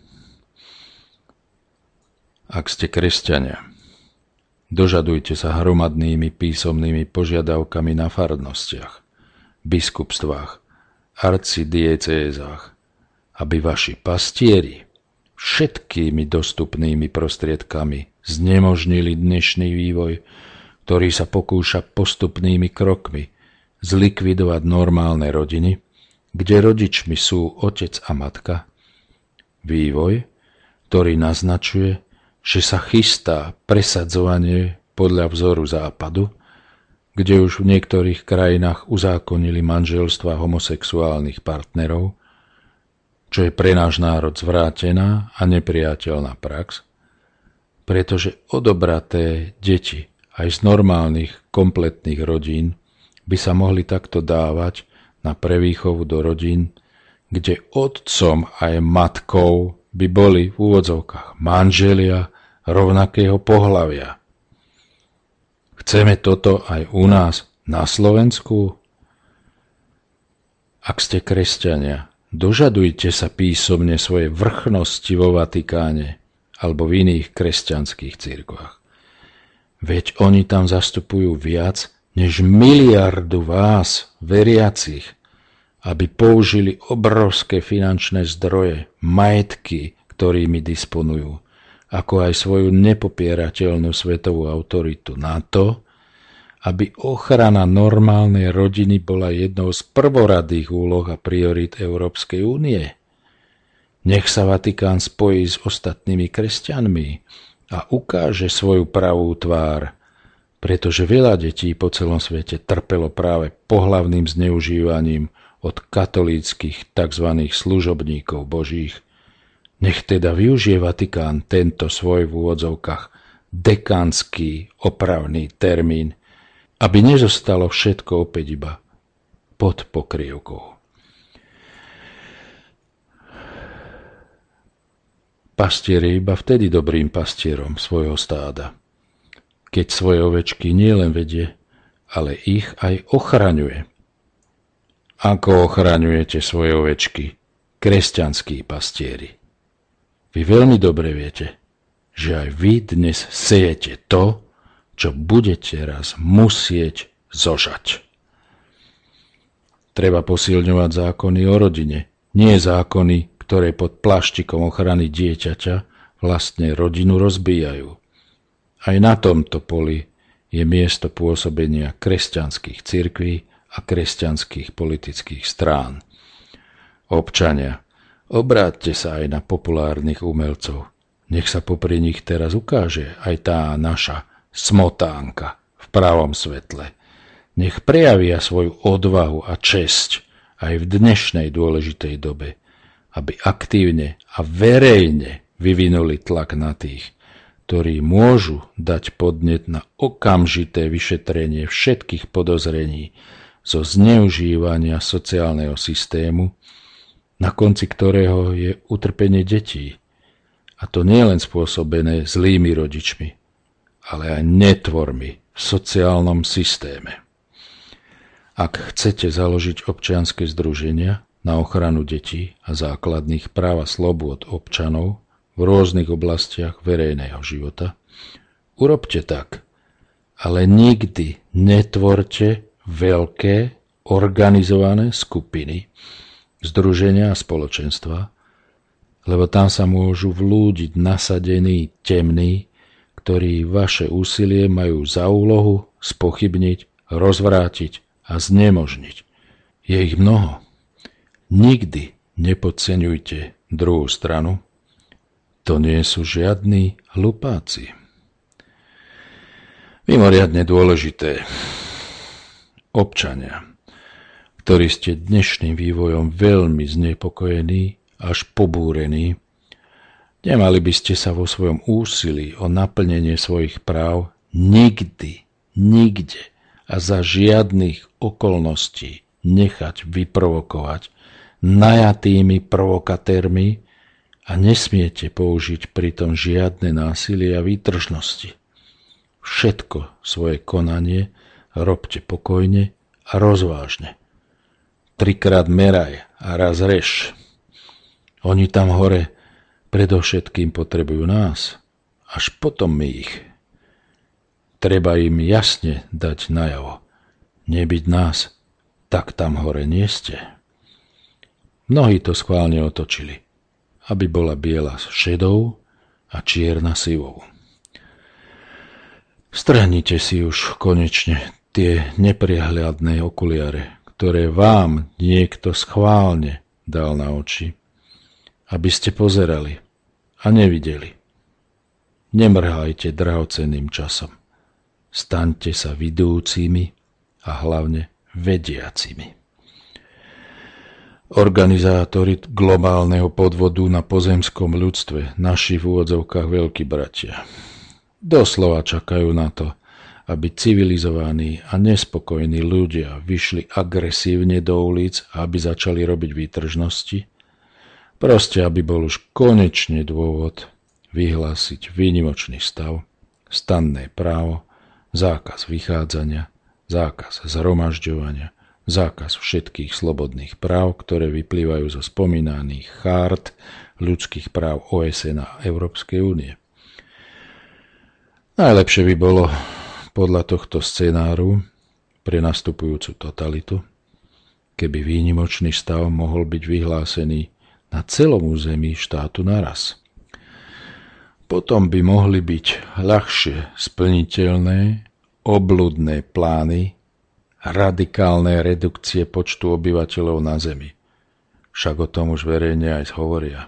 A: Ak ste kresťania, dožadujte sa hromadnými písomnými požiadavkami na farnostiach, biskupstvách, arcidiecézach, aby vaši pastieri všetkými dostupnými prostriedkami znemožnili dnešný vývoj, ktorý sa pokúša postupnými krokmi zlikvidovať normálne rodiny, kde rodičmi sú otec a matka. Vývoj, ktorý naznačuje, že sa chystá presadzovanie podľa vzoru západu, kde už v niektorých krajinách uzákonili manželstva homosexuálnych partnerov, čo je pre náš národ zvrátená a nepriateľná prax, pretože odobraté deti aj z normálnych, kompletných rodín by sa mohli takto dávať na prevýchovu do rodín, kde otcom aj matkou by boli v úvodzovkách manželia rovnakého pohlavia. Chceme toto aj u nás na Slovensku? Ak ste kresťania, dožadujte sa písomne svojej vrchnosti vo Vatikáne alebo v iných kresťanských cirkvách. Veď oni tam zastupujú viac než miliardu vás, veriacich, aby použili obrovské finančné zdroje, majetky, ktorými disponujú, ako aj svoju nepopierateľnú svetovú autoritu na to, aby ochrana normálnej rodiny bola jednou z prvoradých úloh a priorít Európskej únie. Nech sa Vatikán spojí s ostatnými kresťanmi a ukáže svoju pravú tvár, pretože veľa detí po celom svete trpelo práve pohlavným zneužívaním od katolíckych tzv. Služobníkov božích. Nech teda využije Vatikán tento svoj v úvodzovkách dekánsky opravný termín, aby nezostalo všetko opäť iba pod pokrievkou. Pastier je iba vtedy dobrým pastierom svojho stáda, keď svoje ovečky nielen vedie, ale ich aj ochraňuje. Ako ochraňujete svoje ovečky, kresťanskí pastieri? Vy veľmi dobre viete, že aj vy dnes sejete to, čo budete raz musieť zožať. Treba posilňovať zákony o rodine, nie zákony, ktoré pod pláštikom ochrany dieťaťa vlastne rodinu rozbíjajú. Aj na tomto poli je miesto pôsobenia kresťanských cirkví a kresťanských politických strán. Občania, obráťte sa aj na populárnych umelcov. Nech sa popri nich teraz ukáže aj tá naša smotánka v pravom svetle. Nech prejavia svoju odvahu a česť aj v dnešnej dôležitej dobe, aby aktívne a verejne vyvinuli tlak na tých, ktorí môžu dať podnet na okamžité vyšetrenie všetkých podozrení zo zneužívania sociálneho systému, na konci ktorého je utrpenie detí. A to nie len spôsobené zlými rodičmi, ale aj netvormi v sociálnom systéme. Ak chcete založiť občianske združenia na ochranu detí a základných práv a slobôd občanov v rôznych oblastiach verejného života, urobte tak, ale nikdy netvorte veľké organizované skupiny, združenia a spoločenstva, lebo tam sa môžu vlúdiť nasadení temní, ktorí vaše úsilie majú za úlohu spochybniť, rozvrátiť a znemožniť. Je ich mnoho. Nikdy nepodceňujte druhú stranu. To nie sú žiadni hlupáci. Mimoriadne dôležité. Občania, ktorí ste dnešným vývojom veľmi znepokojení až pobúrení, nemali by ste sa vo svojom úsilí o naplnenie svojich práv nikdy, nikde a za žiadnych okolností nechať vyprovokovať najatými provokatérmi a nesmiete použiť pritom žiadne násilie a výtržnosti. Všetko svoje konanie robte pokojne a rozvážne. Trikrát meraj a raz reš. Oni tam hore predovšetkým potrebujú nás, až potom my ich. Treba im jasne dať najavo. Nebyť nás, tak tam hore nie ste. Mnohí to schválne otočili, aby bola biela šedou a čierna sivou. Strhnite si už konečne tie neprehľadné okuliare, ktoré vám niekto schválne dal na oči, aby ste pozerali a nevideli. Nemrhajte drahocenným časom. Staňte sa vidúcimi a hlavne vediacimi. Organizátori globálneho podvodu na pozemskom ľudstve, naši v úvodzovkách veľkí bratia, doslova čakajú na to, aby civilizovaní a nespokojní ľudia vyšli agresívne do ulic a aby začali robiť výtržnosti. Proste, aby bol už konečne dôvod vyhlásiť výnimočný stav, stanné právo, zákaz vychádzania, zákaz zhromažďovania, zákaz všetkých slobodných práv, ktoré vyplývajú zo spomínaných chárt ľudských práv ó es en a Európskej únie. Najlepšie by bolo podľa tohto scenáru pre nastupujúcu totalitu, keby výnimočný stav mohol byť vyhlásený na celom území štátu naraz. Potom by mohli byť ľahšie splniteľné obľudné plány radikálnej redukcie počtu obyvateľov na Zemi. Však o tom už verejne aj hovoria.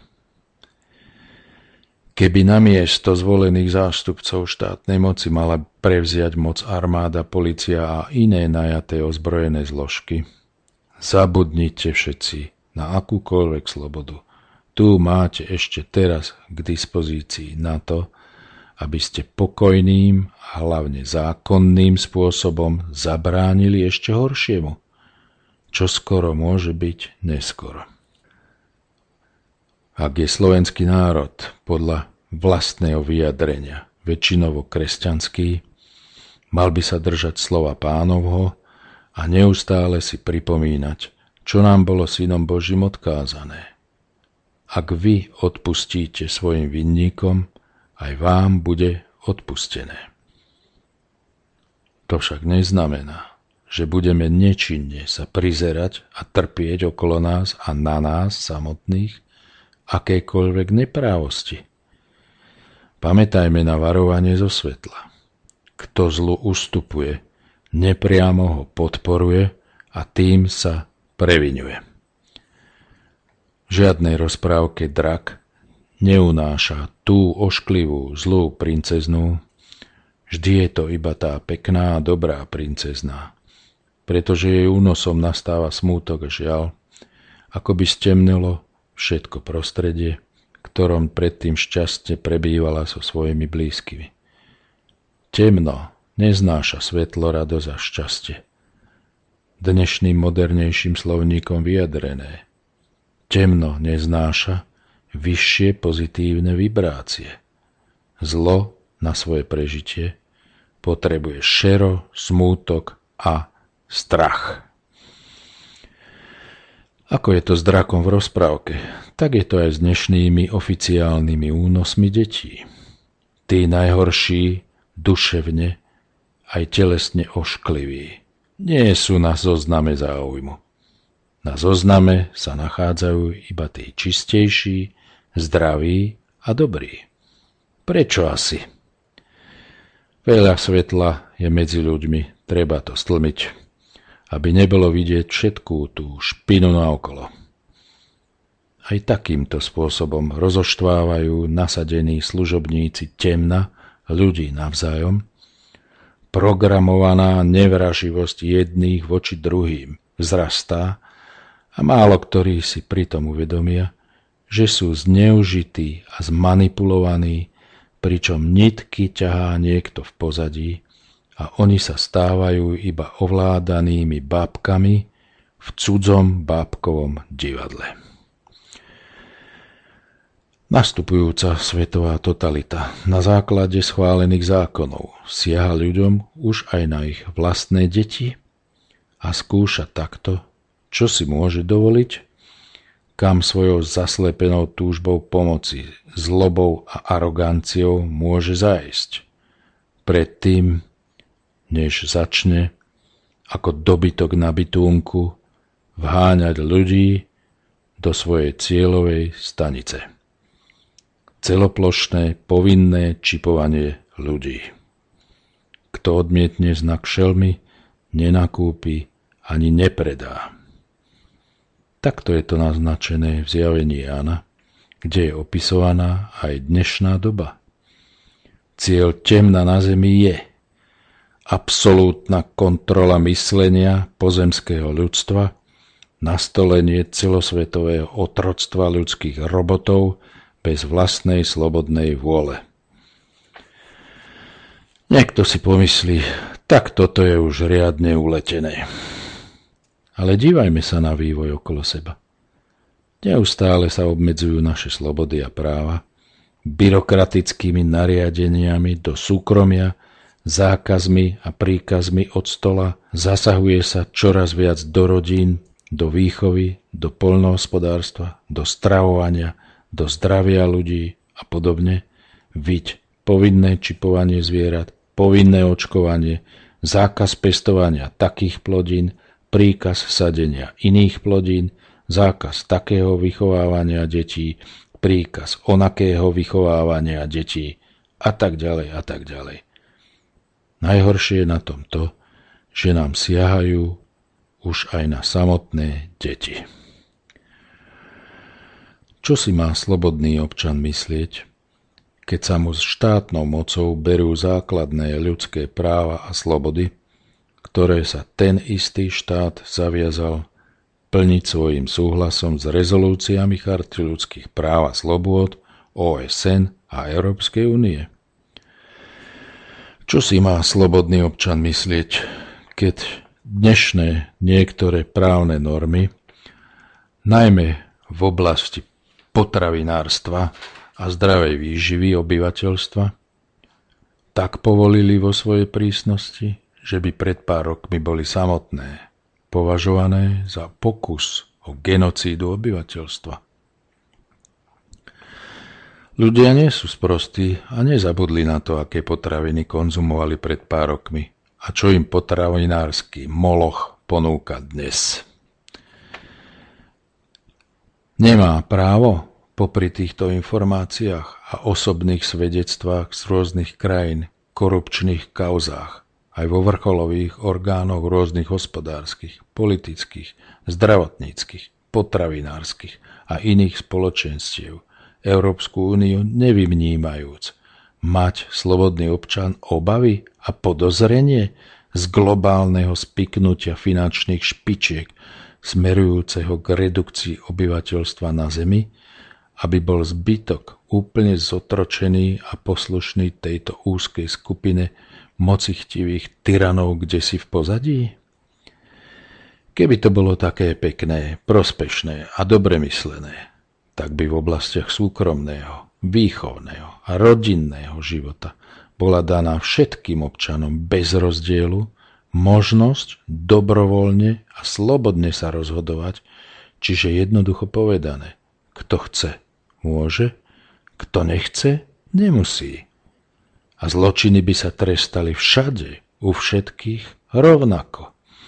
A: Keby namiesto zvolených zástupcov štátnej moci mala prevziať moc armáda, polícia a iné najaté ozbrojené zložky, zabudnite všetci na akúkoľvek slobodu. Tu máte ešte teraz k dispozícii na to, aby ste pokojným a hlavne zákonným spôsobom zabránili ešte horšiemu, čo skoro môže byť neskoro. Ak je slovenský národ podľa vlastného vyjadrenia väčšinovo kresťanský, mal by sa držať slova Pánovho a neustále si pripomínať, čo nám bolo Synom Božím odkázané. Ak vy odpustíte svojim vinníkom, aj vám bude odpustené. To však neznamená, že budeme nečinne sa prizerať a trpieť okolo nás a na nás samotných akékoľvek neprávosti. Pamätajme na varovanie zo svetla. Kto zlu ustupuje, nepriamo ho podporuje a tým sa previňuje. V žiadnej rozprávke drak neunáša tú ošklivú, zlú princeznú, vždy je to iba tá pekná a dobrá princezná, pretože jej únosom nastáva smútok a žiaľ, ako by stemnelo všetko prostredie, ktorom predtým šťastne prebývala so svojimi blízkymi. Temno neznáša svetlo, radosť a šťastie. Dnešným modernejším slovníkom vyjadrené. Temno neznáša vyššie pozitívne vibrácie. Zlo na svoje prežitie potrebuje šero, smútok a strach. Ako je to s drakom v rozprávke, tak je to aj s dnešnými oficiálnymi únosmi detí. Tí najhorší, duševne aj telesne oškliví, nie sú na zozname záujmu. Na zozname sa nachádzajú iba tí čistejší, zdraví a dobrí. Prečo asi? Veľa svetla je medzi ľuďmi, treba to stlmiť, aby nebolo vidieť všetkú tú špinu naokolo. Aj takýmto spôsobom rozoštvávajú nasadení služobníci temna ľudí navzájom. Programovaná nevraživosť jedných voči druhým vzrastá a málo ktorí si pritom uvedomia, že sú zneužití a zmanipulovaní, pričom nitky ťahá niekto v pozadí a oni sa stávajú iba ovládanými bábkami v cudzom bábkovom divadle. Nastupujúca svetová totalita na základe schválených zákonov siaha ľuďom už aj na ich vlastné deti a skúša takto, čo si môže dovoliť, kam svojou zaslepenou túžbou pomoci, zlobou a aroganciou môže zájsť. Predtým, než začne ako dobytok na bitúnku vháňať ľudí do svojej cieľovej stanice. Celoplošné povinné čipovanie ľudí. Kto odmietne znak šelmy, nenakúpi ani nepredá. Takto je to naznačené v zjavení Jána, kde je opisovaná aj dnešná doba. Cieľ temna na zemi je absolútna kontrola myslenia pozemského ľudstva, nastolenie celosvetového otroctva ľudských robotov bez vlastnej slobodnej vôle. Niekto si pomyslí, tak toto je už riadne uletené. Ale dívajme sa na vývoj okolo seba. Neustále sa obmedzujú naše slobody a práva byrokratickými nariadeniami do súkromia zákazmi a príkazmi od stola, zasahuje sa čoraz viac do rodín, do výchovy, do poľnohospodárstva, do stravovania, do zdravia ľudí a podobne. Viď povinné čipovanie zvierat, povinné očkovanie, zákaz pestovania takých plodín, príkaz sadenia iných plodín, zákaz takého vychovávania detí, príkaz onakého vychovávania detí a tak ďalej a tak ďalej. Najhoršie je na tom to, že nám siahajú už aj na samotné deti. Čo si má slobodný občan myslieť, keď sa mu s štátnou mocou berú základné ľudské práva a slobody, ktoré sa ten istý štát zaviazal plniť svojim súhlasom s rezolúciami Charty ľudských práv a slobôd ó es en a Európskej únie? Čo si má slobodný občan myslieť, keď dnešné niektoré právne normy, najmä v oblasti potravinárstva a zdravej výživy obyvateľstva, tak povolili vo svojej prísnosti, že by pred pár rokmi boli samotné považované za pokus o genocídu obyvateľstva? Ľudia nie sú sprostí a nezabudli na to, aké potraviny konzumovali pred pár rokmi a čo im potravinársky moloch ponúka dnes. Nemá právo popri týchto informáciách a osobných svedectvách z rôznych krajín, korupčných kauzách, aj vo vrcholových orgánoch rôznych hospodárskych, politických, zdravotníckych, potravinárskych a iných spoločenstiev, Európsku úniu nevyvnímajúc, mať slobodný občan obavy a podozrenie z globálneho spiknutia finančných špičiek smerujúceho k redukcii obyvateľstva na Zemi, aby bol zbytok úplne zotročený a poslušný tejto úzkej skupine mocichtivých tyranov kdesi v pozadí? Keby to bolo také pekné, prospešné a dobre myslené, tak by v oblastiach súkromného, výchovného a rodinného života bola daná všetkým občanom bez rozdielu možnosť dobrovoľne a slobodne sa rozhodovať, čiže jednoducho povedané, kto chce, môže, kto nechce, nemusí. A zločiny by sa trestali všade, u všetkých rovnako.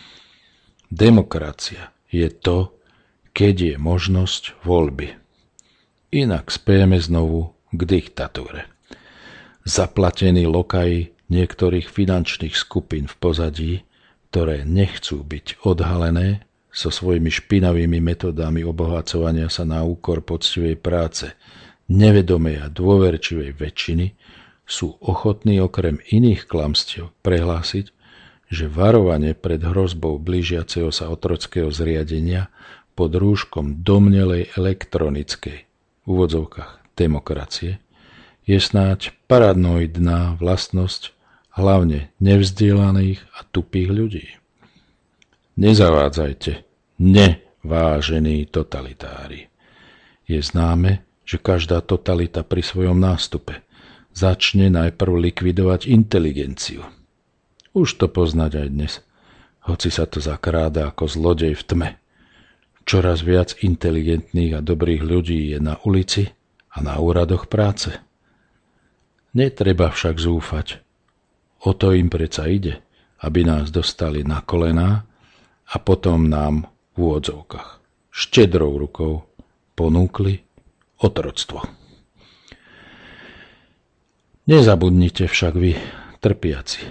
A: Demokracia je to, keď je možnosť voľby. Inak spejeme znovu k diktatúre. Zaplatení lokaji niektorých finančných skupín v pozadí, ktoré nechcú byť odhalené so svojimi špinavými metodami obohacovania sa na úkor poctivej práce, nevedomej a dôverčivej väčšiny, sú ochotní okrem iných klamstiev prehlásiť, že varovanie pred hrozbou blížiaceho sa otrockého zriadenia pod rúškom domnelej elektronickej v úvodzovkách demokracie je snáď paranoidná vlastnosť hlavne nevzdielaných a tupých ľudí. Nezavádzajte, nevážení totalitári. Je známe, že každá totalita pri svojom nástupe začne najprv likvidovať inteligenciu. Už to poznať aj dnes, hoci sa to zakráda ako zlodej v tme. Čoraz viac inteligentných a dobrých ľudí je na ulici a na úradoch práce. Netreba však zúfať. O to im predsa ide, aby nás dostali na kolená a potom nám v úvodzovkách štedrou rukou ponúkli otroctvo. Nezabudnite však vy, trpiaci.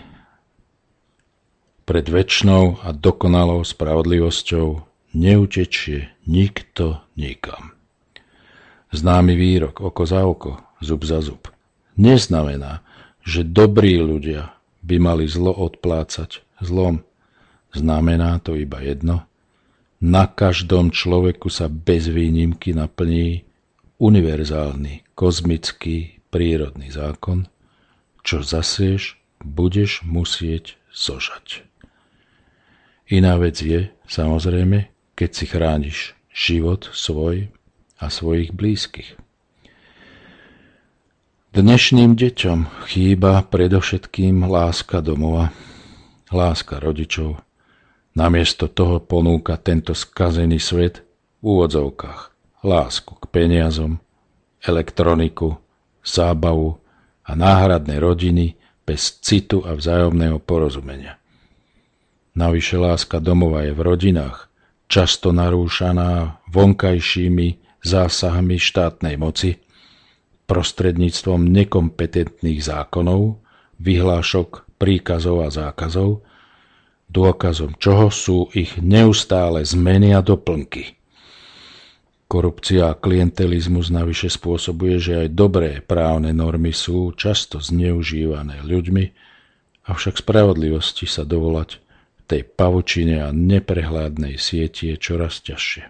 A: Pred večnou a dokonalou spravodlivosťou neutečie nikto nikam. Známy výrok oko za oko, zub za zub neznamená, že dobrí ľudia by mali zlo odplácať zlom. Znamená to iba jedno. Na každom človeku sa bez výnimky naplní univerzálny, kozmický, prírodný zákon. Čo zasieš, budeš musieť zožať. Iná vec je, samozrejme, keď si chrániš život svoj a svojich blízkych. Dnešným deťom chýba predovšetkým láska domova, láska rodičov. Namiesto toho ponúka tento skazený svet v úvodzovkách lásku k peniazom, elektroniku, zábavu a náhradné rodiny bez citu a vzájomného porozumenia. Navyše láska domova je v rodinách často narúšaná vonkajšími zásahmi štátnej moci, prostredníctvom nekompetentných zákonov, vyhlášok, príkazov a zákazov, dôkazom čoho sú ich neustále zmeny a doplnky. Korupcia a klientelizmus navyše spôsobuje, že aj dobré právne normy sú často zneužívané ľuďmi, avšak spravodlivosti sa dovolať tej pavučine a neprehľadnej sieti je čoraz ťažšie.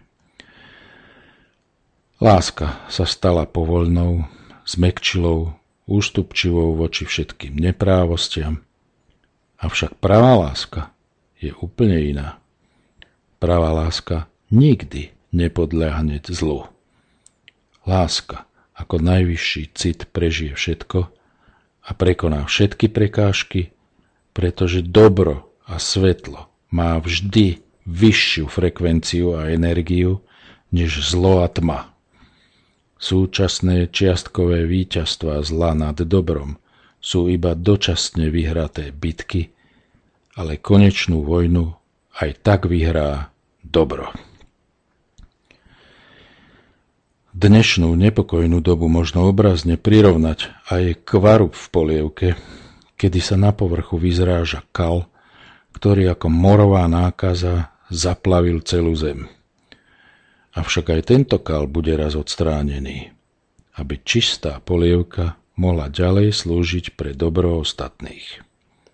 A: Láska sa stala povoľnou, zmäkčilou, ústupčivou voči všetkým neprávostiam, avšak pravá láska je úplne iná. Pravá láska nikdy nepodľahne zlu. Láska ako najvyšší cit prežije všetko a prekoná všetky prekážky, pretože dobro a svetlo má vždy vyššiu frekvenciu a energiu než zlo a tma. Súčasné čiastkové víťazstvá zla nad dobrom sú iba dočasne vyhraté bitky, ale konečnú vojnu aj tak vyhrá dobro. Dnešnú nepokojnú dobu možno obrazne prirovnať aj k varu v polievke, kedy sa na povrchu vyzráža kal, ktorý ako morová nákaza zaplavil celú zem. Avšak aj tento kal bude raz odstránený, aby čistá polievka mohla ďalej slúžiť pre dobro ostatných.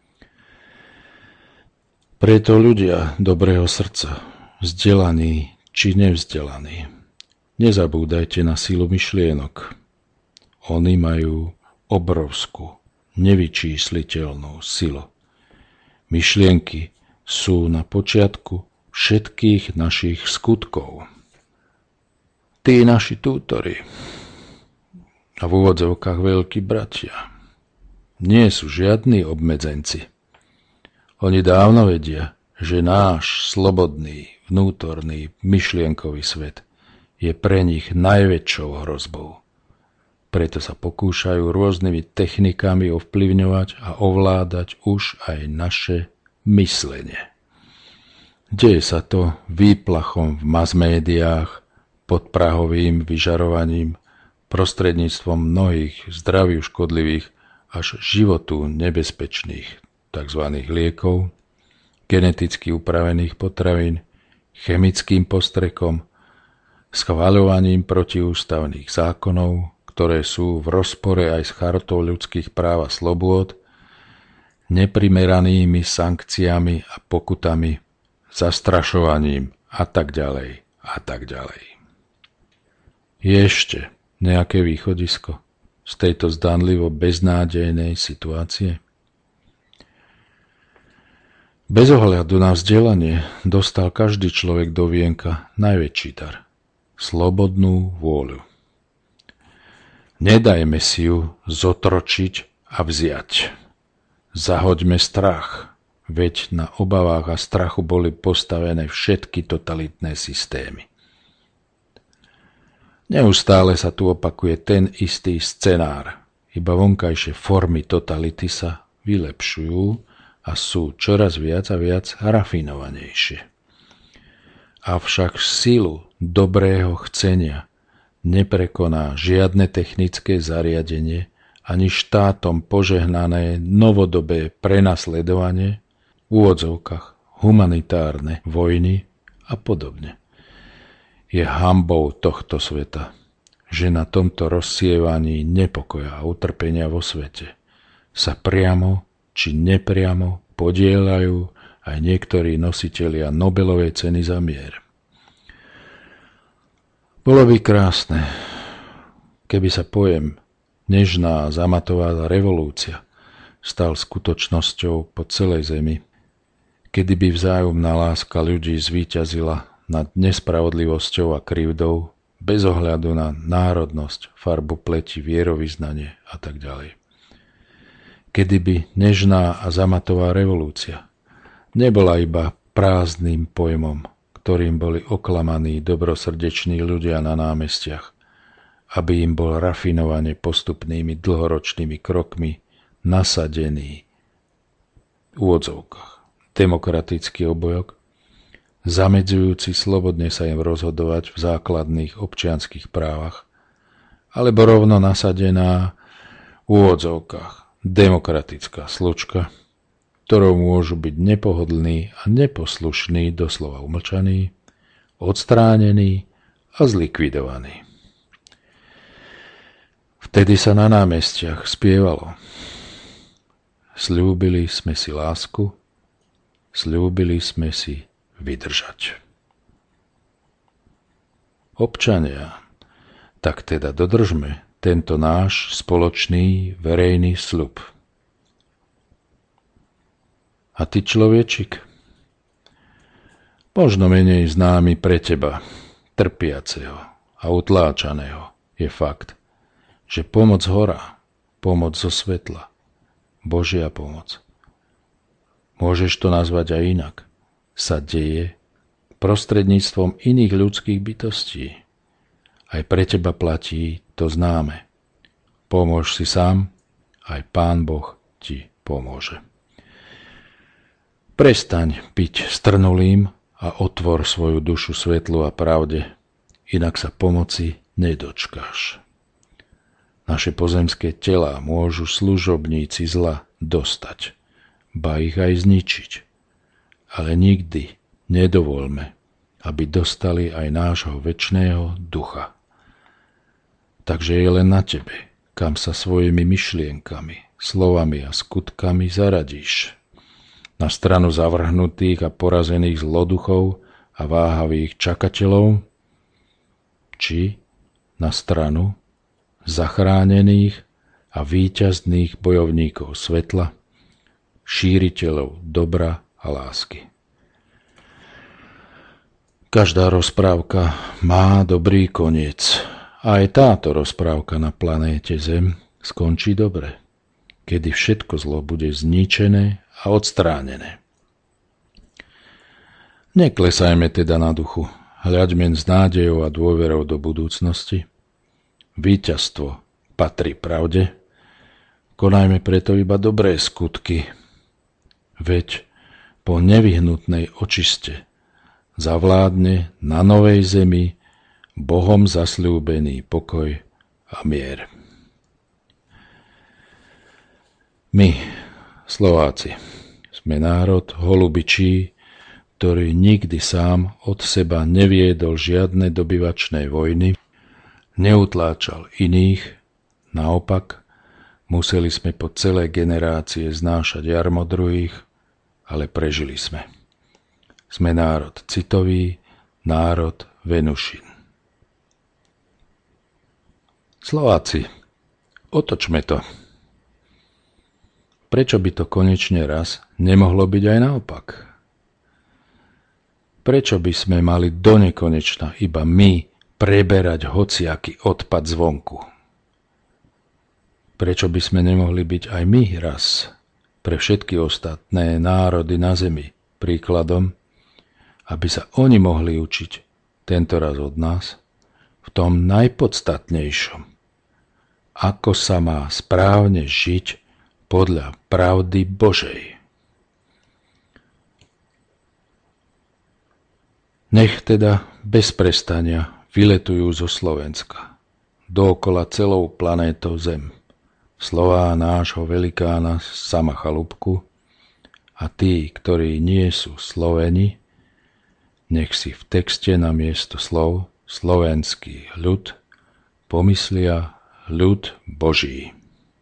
A: Preto ľudia dobrého srdca, vzdelaní či nevzdelaní, nezabúdajte na silu myšlienok. Oni majú obrovskú, nevyčísliteľnú silu. Myšlienky sú na počiatku všetkých našich skutkov. Tí naši tútori a v úvodzovkách veľkí bratia nie sú žiadni obmedzenci. Oni dávno vedia, že náš slobodný, vnútorný, myšlienkový svet je pre nich najväčšou hrozbou. Preto sa pokúšajú rôznymi technikami ovplyvňovať a ovládať už aj naše myslenie. Deje sa to výplachom v mass-médiách, podprahovým vyžarovaním, prostredníctvom mnohých zdraviu škodlivých až životu nebezpečných tzv. Liekov, geneticky upravených potravín, chemickým postrekom, schvaľovaním protiústavných zákonov, ktoré sú v rozpore aj s chartou ľudských práv a slobôd, neprimeranými sankciami a pokutami, zastrašovaním a tak ďalej a tak ďalej. Je ešte nejaké východisko z tejto zdanlivo beznádejnej situácie? Bez ohľadu na vzdelanie dostal každý človek do vienka najväčší dar – slobodnú vôľu. Nedajme si ju zotročiť a vziať. Zahoďme strach, veď na obavách a strachu boli postavené všetky totalitné systémy. Neustále sa tu opakuje ten istý scenár, iba vonkajšie formy totality sa vylepšujú a sú čoraz viac a viac rafinovanejšie. Avšak silu dobrého chcenia neprekoná žiadne technické zariadenie ani štátom požehnané novodobé prenasledovanie, v úvodzovkách humanitárne vojny a podobne. Je hanbou tohto sveta, že na tomto rozsievaní nepokoja a utrpenia vo svete sa priamo či nepriamo podieľajú aj niektorí nositelia Nobelovej ceny za mier. Bolo by krásne, keby sa pojem nežná a zamatová revolúcia stal skutočnosťou po celej zemi, kedy by vzájomná láska ľudí zvíťazila nad nespravodlivosťou a krivdou, bez ohľadu na národnosť, farbu pleti, vierovyznanie a tak ďalej. Kedy by nežná a zamatová revolúcia nebola iba prázdnym pojmom, ktorým boli oklamaní dobrosrdeční ľudia na námestiach, aby im bol rafinovane postupnými dlhoročnými krokmi nasadený v úvodzovkách demokratický obojok, zamedzujúci slobodne sa im rozhodovať v základných občianskych právach, alebo rovno nasadená v úvodzovkách demokratická slučka, ktorou môžu byť nepohodlní a neposlušní doslova umlčaní, odstránení a zlikvidovaní. Vtedy sa na námestiach spievalo: Sľúbili sme si lásku, sľúbili sme si vydržať. Občania, tak teda dodržme tento náš spoločný verejný sľub. A ty, človečik, možno menej známy pre teba, trpiaceho a utláčaného, je fakt, že pomoc hora, pomoc zo svetla, Božia pomoc, môžeš to nazvať aj inak, sa deje prostredníctvom iných ľudských bytostí. Aj pre teba platí to známe. Pomôž si sám, aj Pán Boh ti pomôže. Prestaň byť strnulým a otvor svoju dušu svetlu a pravde, inak sa pomoci nedočkáš. Naše pozemské telá môžu služobníci zla dostať, ba ich aj zničiť. Ale nikdy nedovoľme, aby dostali aj nášho večného ducha. Takže je len na tebe, kam sa svojimi myšlienkami, slovami a skutkami zaradíš. Na stranu zavrhnutých a porazených zloduchov a váhavých čakateľov, či na stranu zachránených a víťazných bojovníkov svetla, šíriteľov dobra a lásky. Každá rozprávka má dobrý koniec. A aj táto rozprávka na planéte Zem skončí dobre, kedy všetko zlo bude zničené a odstránené. Neklesajme teda na duchu, hľaďme s nádejou a dôverou do budúcnosti. Víťazstvo patrí pravde, konajme preto iba dobré skutky, veď po nevyhnutnej očiste zavládne na novej zemi Bohom zasľúbený pokoj a mier. My, Slováci, sme národ holubičí, ktorý nikdy sám od seba neviedol žiadne dobyvačné vojny, neutláčal iných, naopak museli sme po celé generácie znášať jarmo druhých, ale prežili sme. Sme národ citový, národ Venušin. Slováci, otočme to. Prečo by to konečne raz nemohlo byť aj naopak? Prečo by sme mali donekonečna iba my preberať hociaký odpad zvonku? Prečo by sme nemohli byť aj my raz pre všetky ostatné národy na zemi príkladom, aby sa oni mohli učiť tentoraz od nás v tom najpodstatnejšom, ako sa má správne žiť podľa pravdy Božej. Nech teda bez prestania vyletujú zo Slovenska dookola celou planétou Zem slová nášho velikána Sama Chalúbku a tí, ktorí nie sú Sloveni, nech si v texte namiesto slov slovenský ľud pomyslia ľud Boží.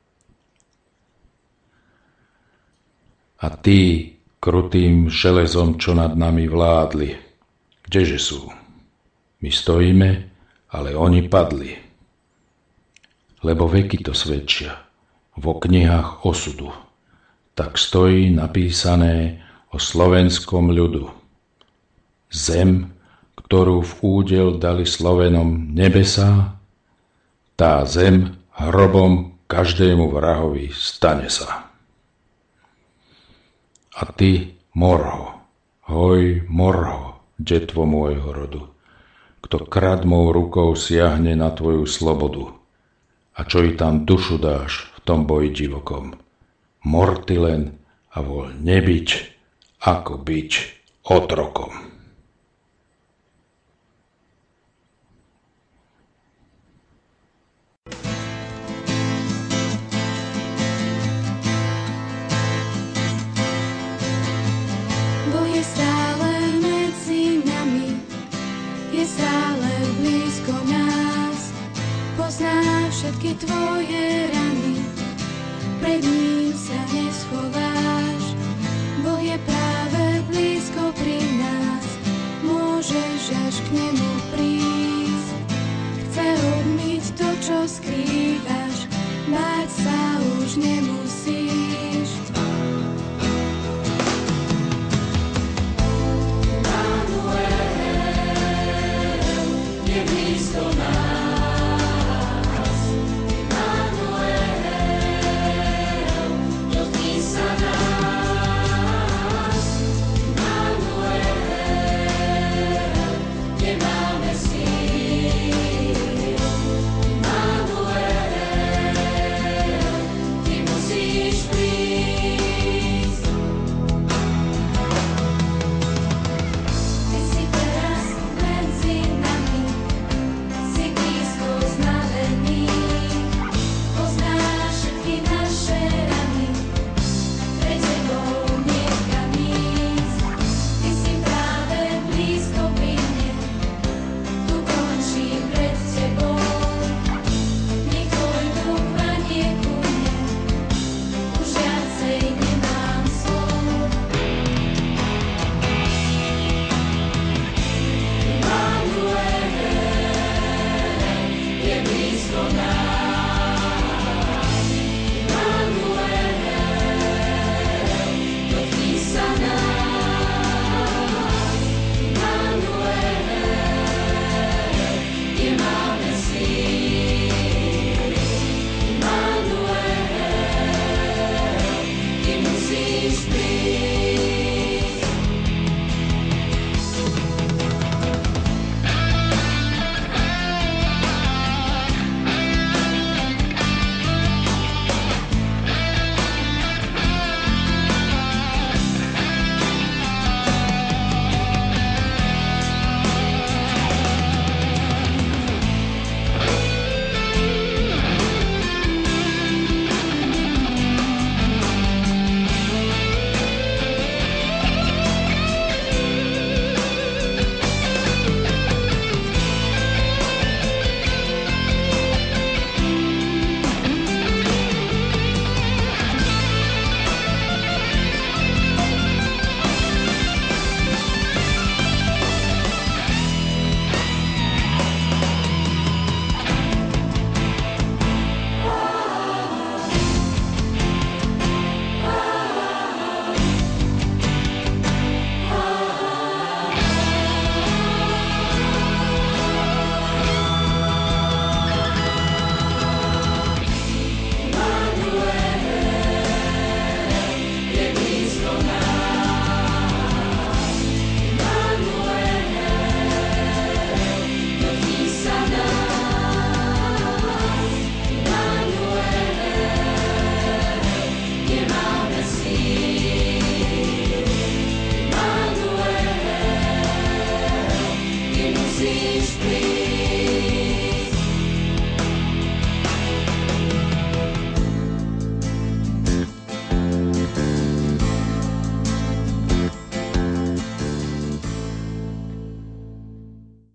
A: A tí krutým železom, čo nad nami vládli, kdeže sú? My stojíme, ale oni padli. Lebo veky to svedčia vo knihách osudu. Tak stojí napísané o slovenskom ľudu. Zem, ktorú v údel dali Slovenom nebesá, tá zem hrobom každému vrahovi stane sa. A ty, morho, hoj, morho, detvo môjho rodu, kto kradmou rukou siahne na tvoju slobodu, a čo i tam dušu dáš v tom boji divokom, morty len a voľ nebyť, ako byť otrokom.
B: Boh je stále medzi nami, je stále blízko nás, pozná všetky tvoje rany, pred ním sa